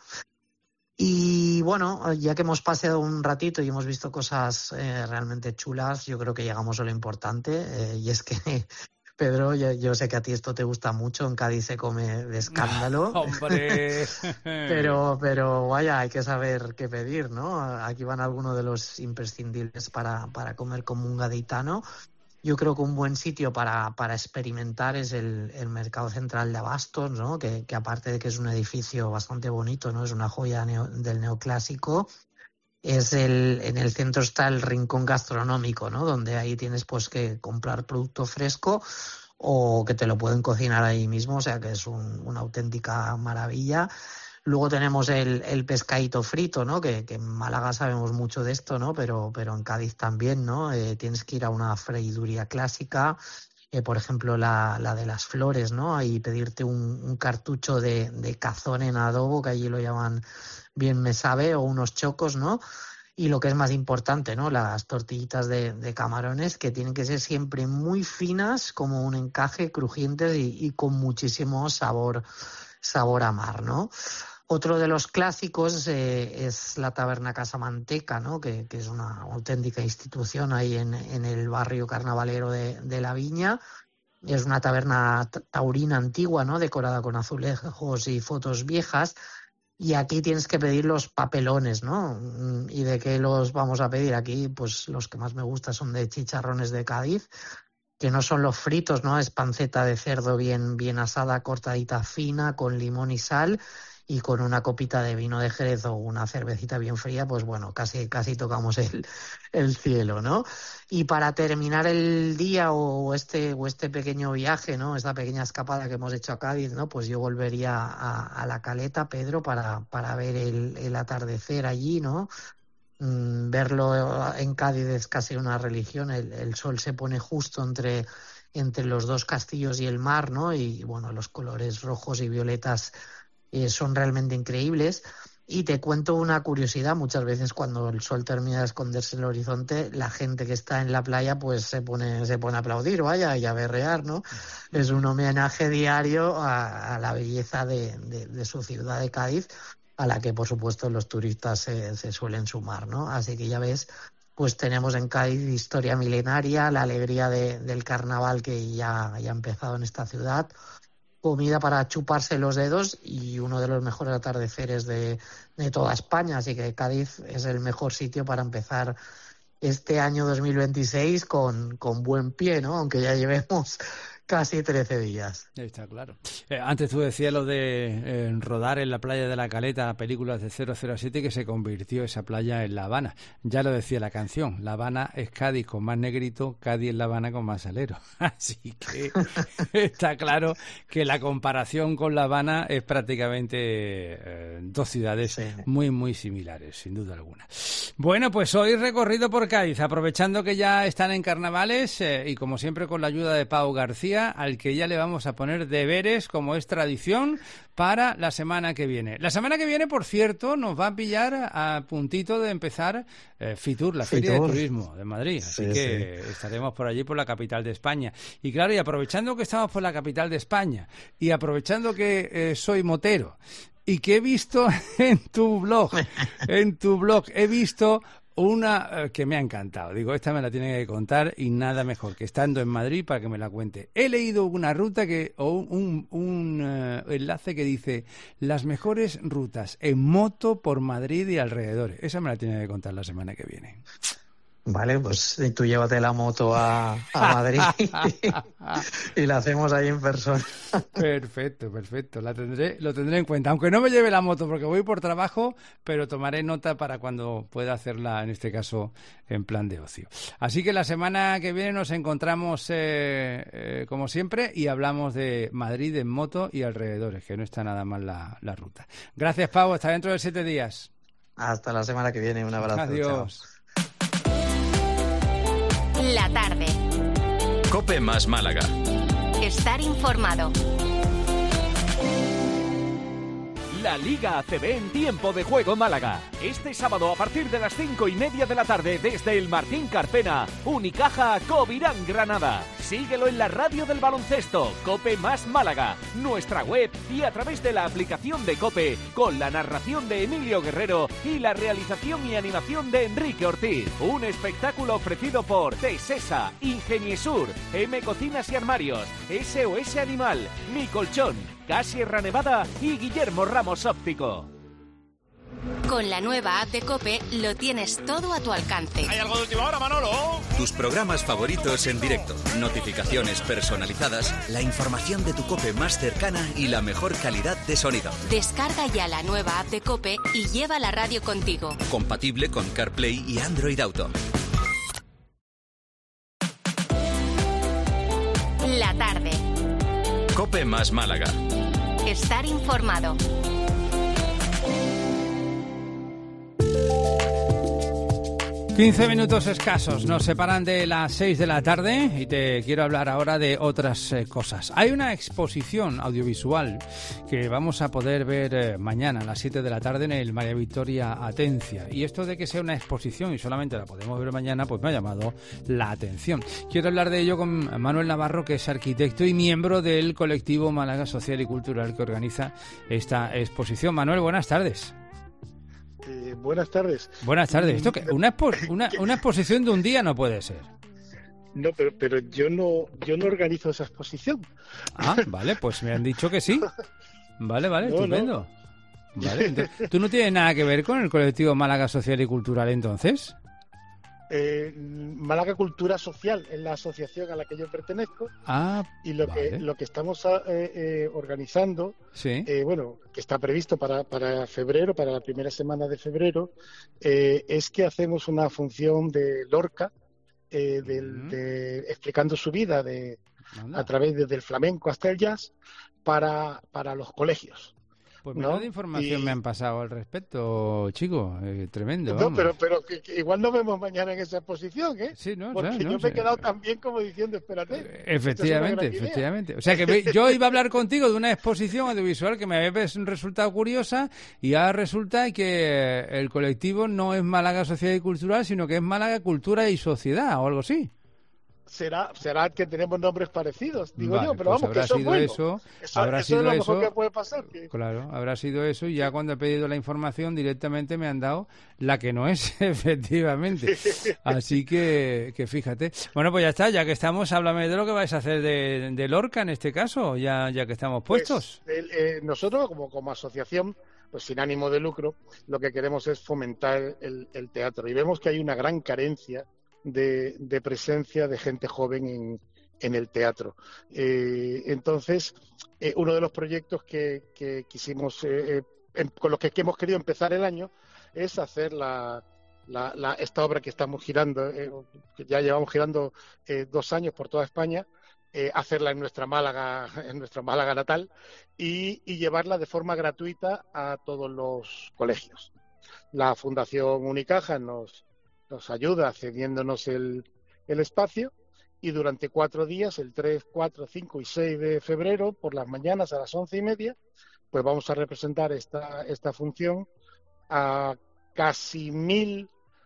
Y bueno, ya que hemos paseado un ratito y hemos visto cosas eh, realmente chulas, yo creo que llegamos a lo importante, eh, y es que Pedro, yo, yo sé que a ti esto te gusta mucho, en Cádiz se come de escándalo. ¡Hombre! pero, pero vaya, hay que saber qué pedir, ¿no? Aquí van algunos de los imprescindibles para, para comer como un gaditano. Yo creo que un buen sitio para, para experimentar es el, el Mercado Central de Abastos, ¿no? Que, que aparte de que es un edificio bastante bonito, ¿no? Es una joya neo, del neoclásico. Es el, en el centro está el rincón gastronómico, ¿no? Donde ahí tienes pues que comprar producto fresco o que te lo pueden cocinar ahí mismo, o sea que es un, una auténtica maravilla. Luego tenemos el, el pescadito frito, ¿no? Que, que en Málaga sabemos mucho de esto, ¿no? Pero, pero en Cádiz también, ¿no? Eh, tienes que ir a una freiduría clásica, eh, por ejemplo la, la de las Flores, ¿no? Y pedirte un, un cartucho de, de cazón en adobo, que allí lo llaman bien me sabe, o unos chocos, ¿no? Y lo que es más importante, ¿no? Las tortillitas de, de camarones, que tienen que ser siempre muy finas, como un encaje, crujientes y, y con muchísimo sabor, sabor a mar, ¿no? Otro de los clásicos eh, es la taberna Casamanteca, ¿no? Que, que es una auténtica institución ahí en, en el barrio carnavalero de, de La Viña. Es una taberna taurina antigua, ¿no? Decorada con azulejos y fotos viejas. Y aquí tienes que pedir los papelones, ¿no? ¿Y de qué los vamos a pedir? Aquí, pues los que más me gustan son de chicharrones de Cádiz, que no son los fritos, ¿no? Es panceta de cerdo bien, bien asada, cortadita fina, con limón y sal. y con una copita de vino de Jerez o una cervecita bien fría, pues bueno, casi casi tocamos el, el cielo, ¿no? Y para terminar el día o este o este pequeño viaje, ¿no? Esta pequeña escapada que hemos hecho a Cádiz, ¿no? Pues yo volvería a, a la Caleta, Pedro, para, para ver el, el atardecer allí, ¿no? Mm, verlo en Cádiz es casi una religión, el, el sol se pone justo entre, entre los dos castillos y el mar, ¿no? Y bueno, los colores rojos y violetas Eh, son realmente increíbles. Y te cuento una curiosidad, muchas veces cuando el sol termina de esconderse en el horizonte, la gente que está en la playa pues se pone se pone a aplaudir, vaya, y a berrear, ¿no? Es un homenaje diario a, a la belleza de, de, de su ciudad de Cádiz, a la que por supuesto los turistas se, se suelen sumar, ¿no? Así que ya ves, pues tenemos en Cádiz historia milenaria, la alegría de, del carnaval que ya, ya ha empezado en esta ciudad, comida para chuparse los dedos y uno de los mejores atardeceres de, de toda España. Así que Cádiz es el mejor sitio para empezar este año dos mil veintiséis con, con buen pie, ¿no? Aunque ya llevemos casi trece días. Está claro. Eh, antes tú decías lo de eh, rodar en la playa de la Caleta películas de cero cero siete, que se convirtió esa playa en La Habana. Ya lo decía la canción, La Habana es Cádiz con más negrito, Cádiz es La Habana con más salero. Así que está claro que la comparación con La Habana es prácticamente eh, dos ciudades sí. muy, muy similares, sin duda alguna. Bueno, pues hoy recorrido por Cádiz, aprovechando que ya están en carnavales eh, y como siempre con la ayuda de Pau García, al que ya le vamos a poner deberes, como es tradición, para la semana que viene. La semana que viene, por cierto, nos va a pillar a puntito de empezar eh, Fitur, la Feria Fitur. de Turismo de Madrid. Así sí, que sí. estaremos por allí, por la capital de España. Y claro, y aprovechando que estamos por la capital de España, y aprovechando que eh, soy motero, y que he visto en tu blog, en tu blog, he visto una eh, que me ha encantado. Digo, esta me la tiene que contar y nada mejor que estando en Madrid para que me la cuente. He leído una ruta que o un, un uh, enlace que dice las mejores rutas en moto por Madrid y alrededores. Esa me la tiene que contar la semana que viene. Vale, pues tú llévate la moto a, a Madrid y, y la hacemos ahí en persona. Perfecto, perfecto. La tendré, lo tendré en cuenta. Aunque no me lleve la moto porque voy por trabajo, pero tomaré nota para cuando pueda hacerla, en este caso, en plan de ocio. Así que la semana que viene nos encontramos, eh, eh, como siempre, y hablamos de Madrid en moto y alrededores, que no está nada mal la, la ruta. Gracias, Pau. Hasta dentro de siete días. Hasta la semana que viene. Un abrazo. Adiós. Chao. La tarde. COPE más Málaga. Estar informado. La Liga A C B en tiempo de juego Málaga. Este sábado a partir de las cinco y media de la tarde desde el Martín Carpena, Unicaja Covirán Granada. Síguelo en la radio del baloncesto, COPE más Málaga, nuestra web y a través de la aplicación de COPE, con la narración de Emilio Guerrero y la realización y animación de Enrique Ortiz. Un espectáculo ofrecido por Tesesa, Ingeniesur, M Cocinas y Armarios, S O S Animal, Mi Colchón, Sierra Nevada y Guillermo Ramos Óptico. Con la nueva app de COPE lo tienes todo a tu alcance. ¿Hay algo de última hora, Manolo? Tus programas favoritos en directo, notificaciones personalizadas, la información de tu COPE más cercana y la mejor calidad de sonido. Descarga ya la nueva app de COPE y lleva la radio contigo. Compatible con CarPlay y Android Auto. La tarde. COPE más Málaga. Estar informado. quince minutos escasos nos separan de las seis de la tarde y te quiero hablar ahora de otras eh, cosas. Hay una exposición audiovisual que vamos a poder ver eh, mañana a las siete de la tarde en el María Victoria Atencia. Y esto de que sea una exposición y solamente la podemos ver mañana, pues me ha llamado la atención. Quiero hablar de ello con Manuel Navarro, que es arquitecto y miembro del colectivo Málaga Social y Cultural que organiza esta exposición. Manuel, buenas tardes. Eh, buenas tardes. Buenas tardes. ¿Esto qué? Una, expo una, una exposición de un día no puede ser. No, pero, pero yo no yo no organizo esa exposición. Ah, vale, pues me han dicho que sí. Vale, vale, no, estupendo. No. Vale, entonces, ¿tú no tienes nada que ver con el colectivo Málaga Social y Cultural entonces? Eh, Málaga Cultura Social es la asociación a la que yo pertenezco. Ah, y lo vale. que lo que estamos eh, eh, organizando, sí. eh, bueno, que está previsto para, para febrero, para la primera semana de febrero, eh, es que hacemos una función de Lorca, eh, del, uh-huh. de, explicando su vida de, a través desde el flamenco hasta el jazz para, para los colegios. Pues ¿no? menuda información y... me han pasado al respecto, chicos, eh, tremendo. No, vamos. pero, pero que, que igual nos vemos mañana en esa exposición, ¿eh? Sí, no, porque o sea, yo no, me sí. he quedado tan bien como diciendo, espérate. Efectivamente, efectivamente. O sea que yo iba a hablar contigo de una exposición audiovisual que me había resultado curiosa y ahora resulta que el colectivo no es Málaga Sociedad y Cultural, sino que es Málaga Cultura y Sociedad o algo así. Será, será que tenemos nombres parecidos, digo vale, yo, pero pues vamos, que eso es bueno. Eso, eso, habrá eso sido es lo eso, mejor que puede pasar. Que... Claro, habrá sido eso y ya cuando he pedido la información directamente me han dado la que no es, efectivamente. Así que, que fíjate. Bueno, pues ya está, ya que estamos, háblame de lo que vais a hacer de, de Lorca en este caso, ya, ya que estamos puestos. Pues, el, eh, nosotros, como, como asociación, pues sin ánimo de lucro, lo que queremos es fomentar el, el teatro y vemos que hay una gran carencia De, de presencia de gente joven en, en el teatro. Eh, entonces, eh, uno de los proyectos que, que quisimos, eh, eh, en, con los que, que hemos querido empezar el año, es hacer la, la, la, esta obra que estamos girando, eh, que ya llevamos girando eh, dos años por toda España, eh, hacerla en nuestra Málaga, en nuestra Málaga natal, y, y llevarla de forma gratuita a todos los colegios. La Fundación Unicaja nos nos ayuda cediéndonos el, el espacio y durante cuatro días, el tres, cuatro, cinco y seis de febrero, por las mañanas a las once y media, pues vamos a representar esta, esta función a casi mil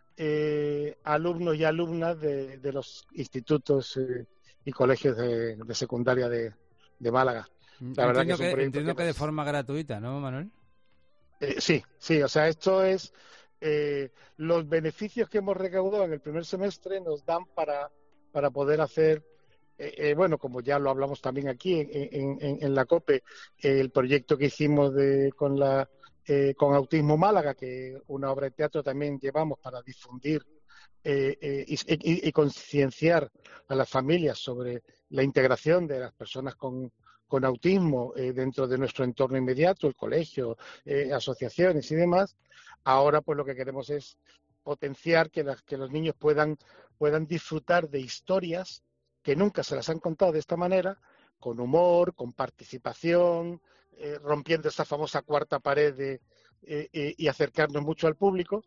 eh, alumnos y alumnas de, de los institutos eh, y colegios de, de secundaria de, de Málaga. La verdad entiendo que, que, entiendo que, que de nos... forma gratuita, ¿no, Manuel? Eh, sí, sí, o sea, esto es... Eh, los beneficios que hemos recaudado en el primer semestre nos dan para, para poder hacer, eh, eh, bueno, como ya lo hablamos también aquí en, en, en la COPE, eh, el proyecto que hicimos de, con, la, eh, con Autismo Málaga, que una obra de teatro también llevamos para difundir eh, eh, y, y, y concienciar a las familias sobre la integración de las personas con, con autismo eh, dentro de nuestro entorno inmediato, el colegio, eh, asociaciones y demás. Ahora, pues lo que queremos es potenciar que, las, que los niños puedan, puedan disfrutar de historias que nunca se las han contado de esta manera, con humor, con participación, eh, rompiendo esa famosa cuarta pared de, eh, eh, y acercarnos mucho al público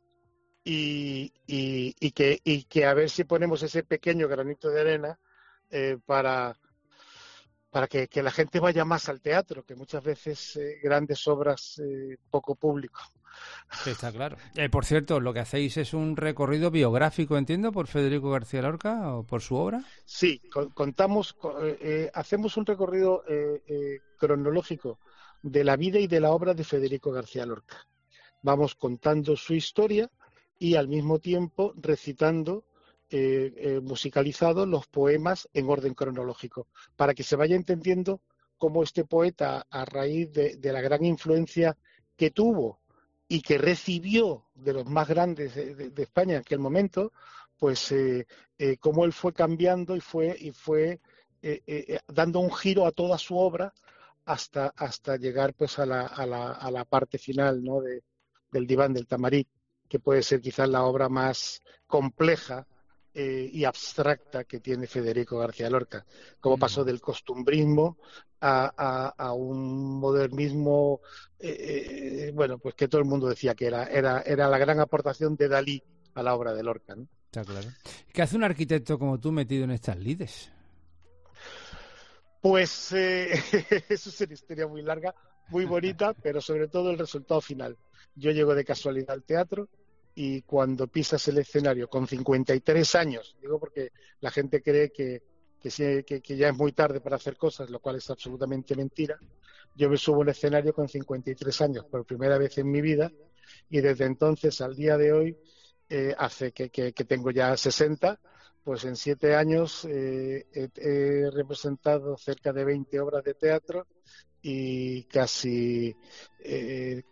y, y, y, que, y que a ver si ponemos ese pequeño granito de arena eh, para... para que, que la gente vaya más al teatro, que muchas veces eh, grandes obras, eh, poco público. Sí, está claro. Eh, por cierto, lo que hacéis es un recorrido biográfico, entiendo, por Federico García Lorca o por su obra. Sí, con, contamos, eh, hacemos un recorrido eh, eh, cronológico de la vida y de la obra de Federico García Lorca. Vamos contando su historia y al mismo tiempo recitando Eh, eh, musicalizados los poemas en orden cronológico, para que se vaya entendiendo cómo este poeta, a raíz de, de la gran influencia que tuvo y que recibió de los más grandes de, de, de España en aquel momento, pues eh, eh, cómo él fue cambiando y fue, y fue eh, eh, dando un giro a toda su obra hasta, hasta llegar pues a la, a la, a la parte final, ¿no? de, del Diván del Tamarí, que puede ser quizás la obra más compleja Eh, y abstracta que tiene Federico García Lorca, como mm. pasó del costumbrismo a, a, a un modernismo, eh, eh, bueno, pues que todo el mundo decía que era, era, era la gran aportación de Dalí a la obra de Lorca, ¿no? Está claro. ¿Qué hace un arquitecto como tú metido en estas lides? Pues eh, eso es una historia muy larga, muy bonita, pero sobre todo el resultado final. Yo llego de casualidad al teatro, y cuando pisas el escenario con cincuenta y tres años, digo porque la gente cree que, que, que, que ya es muy tarde para hacer cosas, lo cual es absolutamente mentira. Yo me subo al escenario con cincuenta y tres años por primera vez en mi vida y desde entonces al día de hoy, eh, hace que, que, que tengo ya sesenta, pues en siete años eh, he, he representado cerca de veinte obras de teatro y casi... Eh,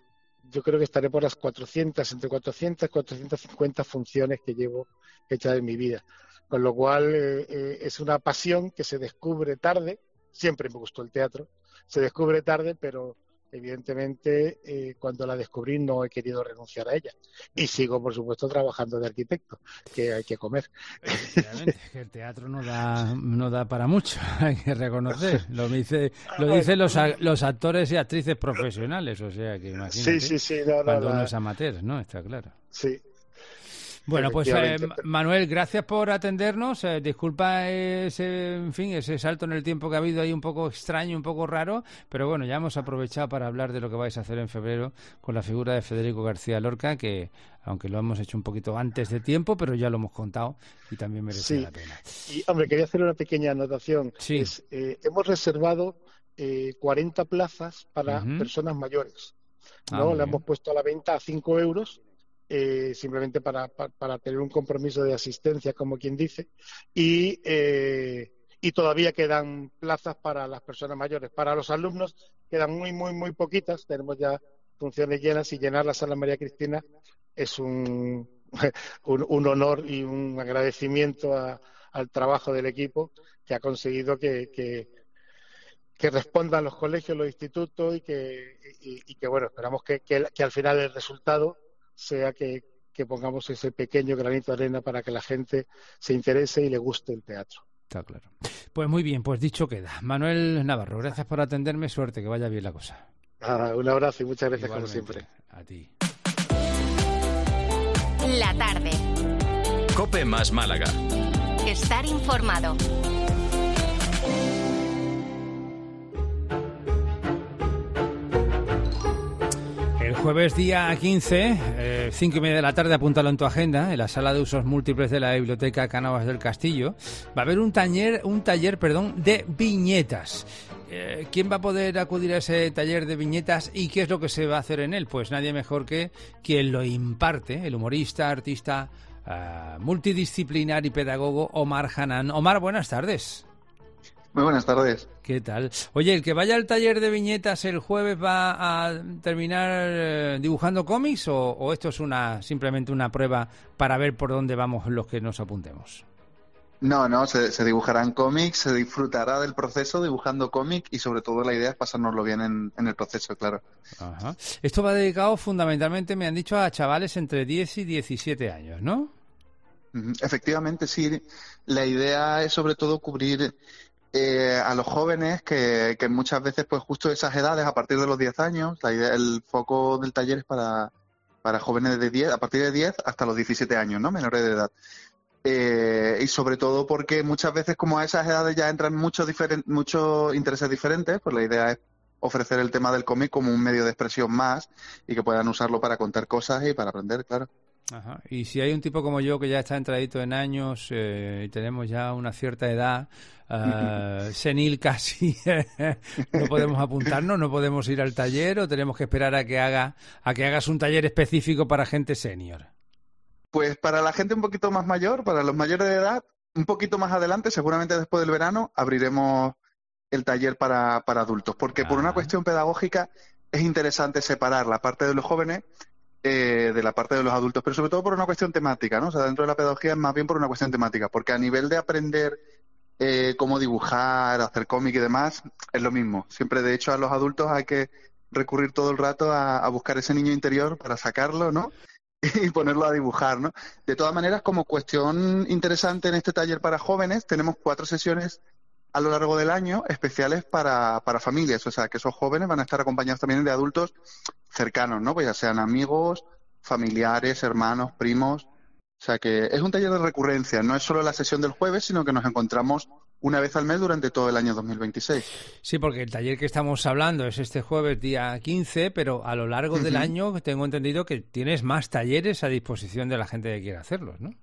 yo creo que estaré por las cuatrocientas, entre cuatrocientas y cuatrocientas cincuenta funciones que llevo hechas en mi vida. Con lo cual eh, eh, es una pasión que se descubre tarde. Siempre me gustó el teatro, se descubre tarde, pero evidentemente eh, cuando la descubrí no he querido renunciar a ella. Y sigo, por supuesto, trabajando de arquitecto, que hay que comer. Efectivamente, que el teatro no da, no da para mucho, hay que reconocer. Lo dice, lo dicen los, los actores y actrices profesionales, o sea que imagínate, sí, sí, sí, no, no, cuando la... uno es amateur, ¿no? Está claro. Sí. Bueno, pues eh, Manuel, gracias por atendernos. Eh, disculpa ese, en fin, ese salto en el tiempo que ha habido ahí un poco extraño, un poco raro, pero bueno, ya hemos aprovechado para hablar de lo que vais a hacer en febrero con la figura de Federico García Lorca, que aunque lo hemos hecho un poquito antes de tiempo, pero ya lo hemos contado y también merece sí. la pena. Y, hombre, quería hacer una pequeña anotación. Sí. Es, eh, hemos reservado eh, cuarenta plazas para Uh-huh. personas mayores. Ah, ¿no? muy La bien. hemos puesto a la venta a cinco euros. Eh, simplemente para, para, para tener un compromiso de asistencia, como quien dice, y, eh, y todavía quedan plazas para las personas mayores. Para los alumnos quedan muy, muy, muy poquitas. Tenemos ya funciones llenas y llenar la Sala María Cristina es un, un, un honor y un agradecimiento a, al trabajo del equipo que ha conseguido que, que, que respondan los colegios, los institutos y que, y, y que bueno, esperamos que, que, que al final el resultado sea que, que pongamos ese pequeño granito de arena para que la gente se interese y le guste el teatro. Está claro. Pues muy bien, pues dicho queda. Manuel Navarro, gracias por atenderme, suerte, que vaya bien la cosa. Ah, un abrazo y muchas gracias. Igualmente, como siempre. A ti. La tarde. COPE más Málaga. Estar informado. El jueves día quince, eh, cinco y media de la tarde, apúntalo en tu agenda, en la sala de usos múltiples de la Biblioteca Cánovas del Castillo, va a haber un taller, un taller, perdón, de viñetas. Eh, ¿Quién va a poder acudir a ese taller de viñetas y qué es lo que se va a hacer en él? Pues nadie mejor que quien lo imparte, el humorista, artista, uh, multidisciplinar y pedagogo Omar Hanan. Omar, buenas tardes. Muy buenas tardes. ¿Qué tal? Oye, el que vaya al taller de viñetas el jueves va a terminar eh, dibujando cómics o, o esto es una simplemente una prueba para ver por dónde vamos los que nos apuntemos. No, no, se, se dibujarán cómics, se disfrutará del proceso dibujando cómic y sobre todo la idea es pasárnoslo bien en, en el proceso, claro. Ajá. Esto va dedicado fundamentalmente, me han dicho, a chavales entre diez y diecisiete años, ¿no? Efectivamente, sí. La idea es sobre todo cubrir eh, a los jóvenes que, que muchas veces, pues justo esas edades, a partir de los diez años, la idea, el foco del taller es para, para jóvenes de diez, a partir de diez hasta los diecisiete años, ¿no? Menores de edad. Eh, y sobre todo porque muchas veces como a esas edades ya entran muchos diferen- muchos intereses diferentes, pues la idea es ofrecer el tema del cómic como un medio de expresión más y que puedan usarlo para contar cosas y para aprender, claro. Ajá. Y si hay un tipo como yo que ya está entradito en años eh, y tenemos ya una cierta edad, uh, senil casi, no podemos apuntarnos, no podemos ir al taller o tenemos que esperar a que haga a que hagas un taller específico para gente senior. Pues para la gente un poquito más mayor, para los mayores de edad, un poquito más adelante, seguramente después del verano, abriremos el taller para, para adultos, porque ah. por una cuestión pedagógica es interesante separar la parte de los jóvenes eh, de la parte de los adultos, pero sobre todo por una cuestión temática, ¿no? O sea, dentro de la pedagogía es más bien por una cuestión temática, porque a nivel de aprender eh, cómo dibujar, hacer cómic y demás, es lo mismo. Siempre, de hecho, a los adultos hay que recurrir todo el rato a, a buscar ese niño interior para sacarlo, ¿no? Y ponerlo a dibujar, ¿no? De todas maneras, como cuestión interesante en este taller para jóvenes, tenemos cuatro sesiones a lo largo del año especiales para, para familias, o sea, que esos jóvenes van a estar acompañados también de adultos cercanos, ¿no? Pues ya sean amigos, familiares, hermanos, primos, o sea, que es un taller de recurrencia, no es solo la sesión del jueves, sino que nos encontramos una vez al mes durante todo el año dos mil veintiséis. Sí, porque el taller que estamos hablando es este jueves día quince, pero a lo largo uh-huh. del año tengo entendido que tienes más talleres a disposición de la gente que quiera hacerlos, ¿no?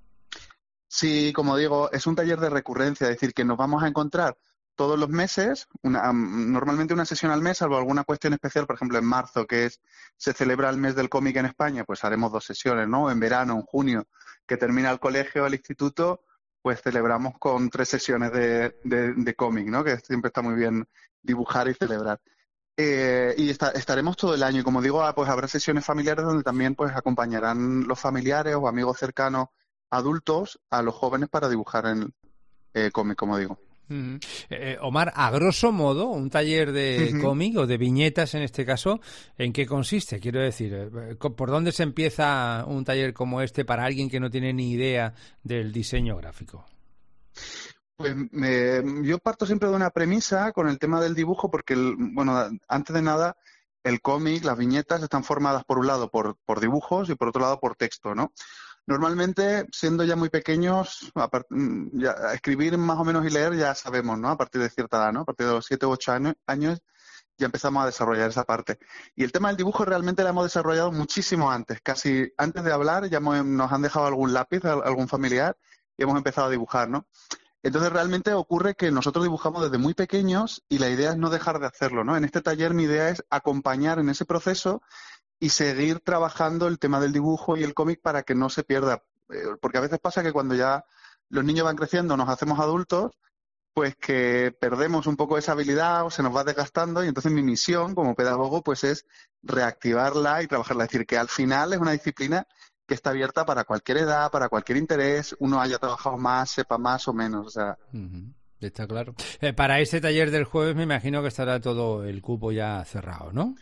Sí, como digo, es un taller de recurrencia, es decir, que nos vamos a encontrar todos los meses, una, um, normalmente una sesión al mes, salvo alguna cuestión especial, por ejemplo en marzo, que es se celebra el mes del cómic en España, pues haremos dos sesiones, ¿no? En verano, en junio, que termina el colegio o el instituto, pues celebramos con tres sesiones de, de, de cómic, ¿no? Que siempre está muy bien dibujar y celebrar. Eh, y está, estaremos todo el año. Y como digo, pues habrá sesiones familiares donde también pues acompañarán los familiares o amigos cercanos adultos a los jóvenes para dibujar en eh, cómic, como digo. Uh-huh. eh, Omar, a grosso modo, un taller de uh-huh. cómic o de viñetas en este caso, ¿en qué consiste? Quiero decir, ¿por dónde se empieza un taller como este para alguien que no tiene ni idea del diseño gráfico? Pues me, yo parto siempre de una premisa con el tema del dibujo porque, el, bueno, antes de nada, el cómic, las viñetas están formadas por un lado por, por dibujos y por otro lado por texto, ¿no? Normalmente, siendo ya muy pequeños, a part- ya, a escribir más o menos y leer ya sabemos, ¿no? A partir de cierta edad, ¿no? A partir de los siete u ocho años, años ya empezamos a desarrollar esa parte. Y el tema del dibujo realmente lo hemos desarrollado muchísimo antes. Casi antes de hablar ya hemos, nos han dejado algún lápiz, algún familiar, y hemos empezado a dibujar, ¿no? Entonces realmente ocurre que nosotros dibujamos desde muy pequeños y la idea es no dejar de hacerlo, ¿no? En este taller mi idea es acompañar en ese proceso y seguir trabajando el tema del dibujo y el cómic para que no se pierda. Porque a veces pasa que cuando ya los niños van creciendo, nos hacemos adultos, pues que perdemos un poco esa habilidad o se nos va desgastando y entonces mi misión como pedagogo pues es reactivarla y trabajarla. Es decir, que al final es una disciplina que está abierta para cualquier edad, para cualquier interés, uno haya trabajado más, sepa más o menos. O sea... Uh-huh. Está claro. Eh, para este taller del jueves me imagino que estará todo el cupo ya cerrado, ¿no?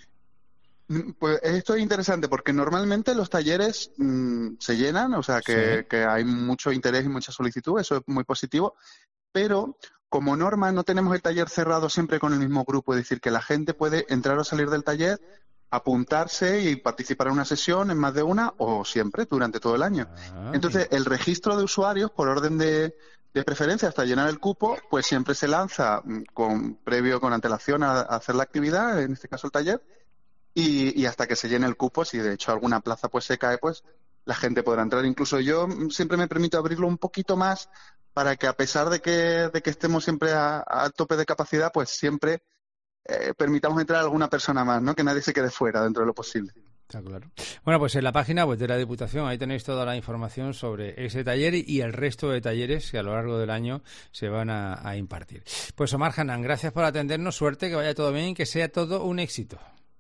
Pues esto es interesante porque normalmente los talleres mmm, se llenan, o sea que, sí. que hay mucho interés y mucha solicitud, eso es muy positivo, pero como norma no tenemos el taller cerrado siempre con el mismo grupo, es decir, que la gente puede entrar o salir del taller, apuntarse y participar en una sesión, en más de una o siempre durante todo el año. Ah, Entonces el registro de usuarios por orden de, de preferencia hasta llenar el cupo, pues siempre se lanza con previo con antelación a, a hacer la actividad, en este caso el taller. Y, y hasta que se llene el cupo, si de hecho alguna plaza pues se cae, pues la gente podrá entrar. Incluso yo siempre me permito abrirlo un poquito más para que a pesar de que, de que estemos siempre a, a tope de capacidad, pues siempre eh, permitamos entrar a alguna persona más, ¿no? Que nadie se quede fuera dentro de lo posible. Está claro. Bueno, pues en la página web de la Diputación ahí tenéis toda la información sobre ese taller y el resto de talleres que a lo largo del año se van a, a impartir. Pues Omar Hanan, gracias por atendernos, suerte, que vaya todo bien y que sea todo un éxito.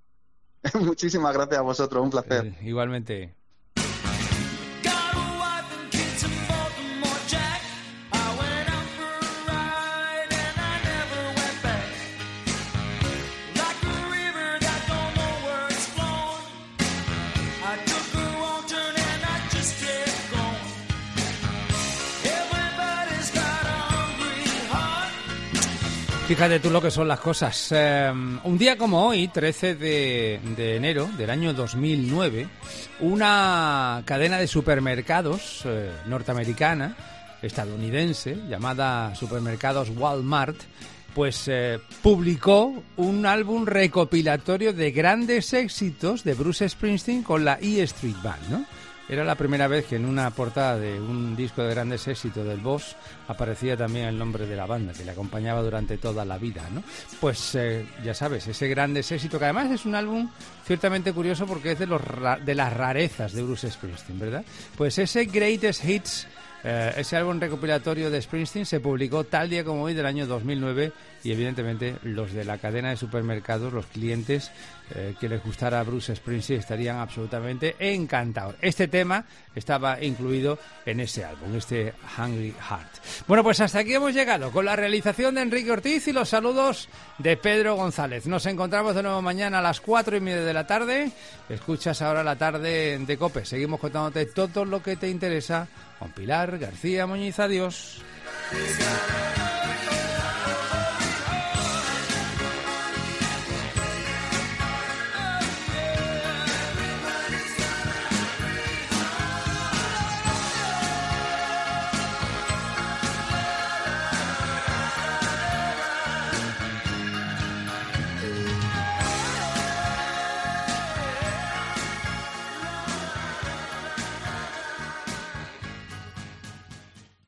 Muchísimas gracias a vosotros, un placer. Eh, igualmente. Fíjate tú lo que son las cosas. Eh, un día como hoy, trece de enero del año dos mil nueve, una cadena de supermercados eh, norteamericana, estadounidense, llamada Supermercados Walmart, pues eh, publicó un álbum recopilatorio de grandes éxitos de Bruce Springsteen con la E Street Band, ¿no? Era la primera vez que en una portada de un disco de grandes éxitos del Boss aparecía también el nombre de la banda, que le acompañaba durante toda la vida, ¿no? Pues eh, ya sabes, ese grandes éxito, que además es un álbum ciertamente curioso porque es de, los ra- de las rarezas de Bruce Springsteen, ¿verdad? Pues ese Greatest Hits, eh, ese álbum recopilatorio de Springsteen se publicó tal día como hoy del año dos mil nueve y evidentemente los de la cadena de supermercados, los clientes eh, que les gustara a Bruce Springsteen estarían absolutamente encantados. Este tema estaba incluido en ese álbum, este Hungry Heart. Bueno, pues hasta aquí hemos llegado con la realización de Enrique Ortiz y los saludos de Pedro González. Nos encontramos de nuevo mañana a las cuatro y media de la tarde. Escuchas ahora la tarde de COPE. Seguimos contándote todo lo que te interesa con Pilar García Muñiz. Adiós.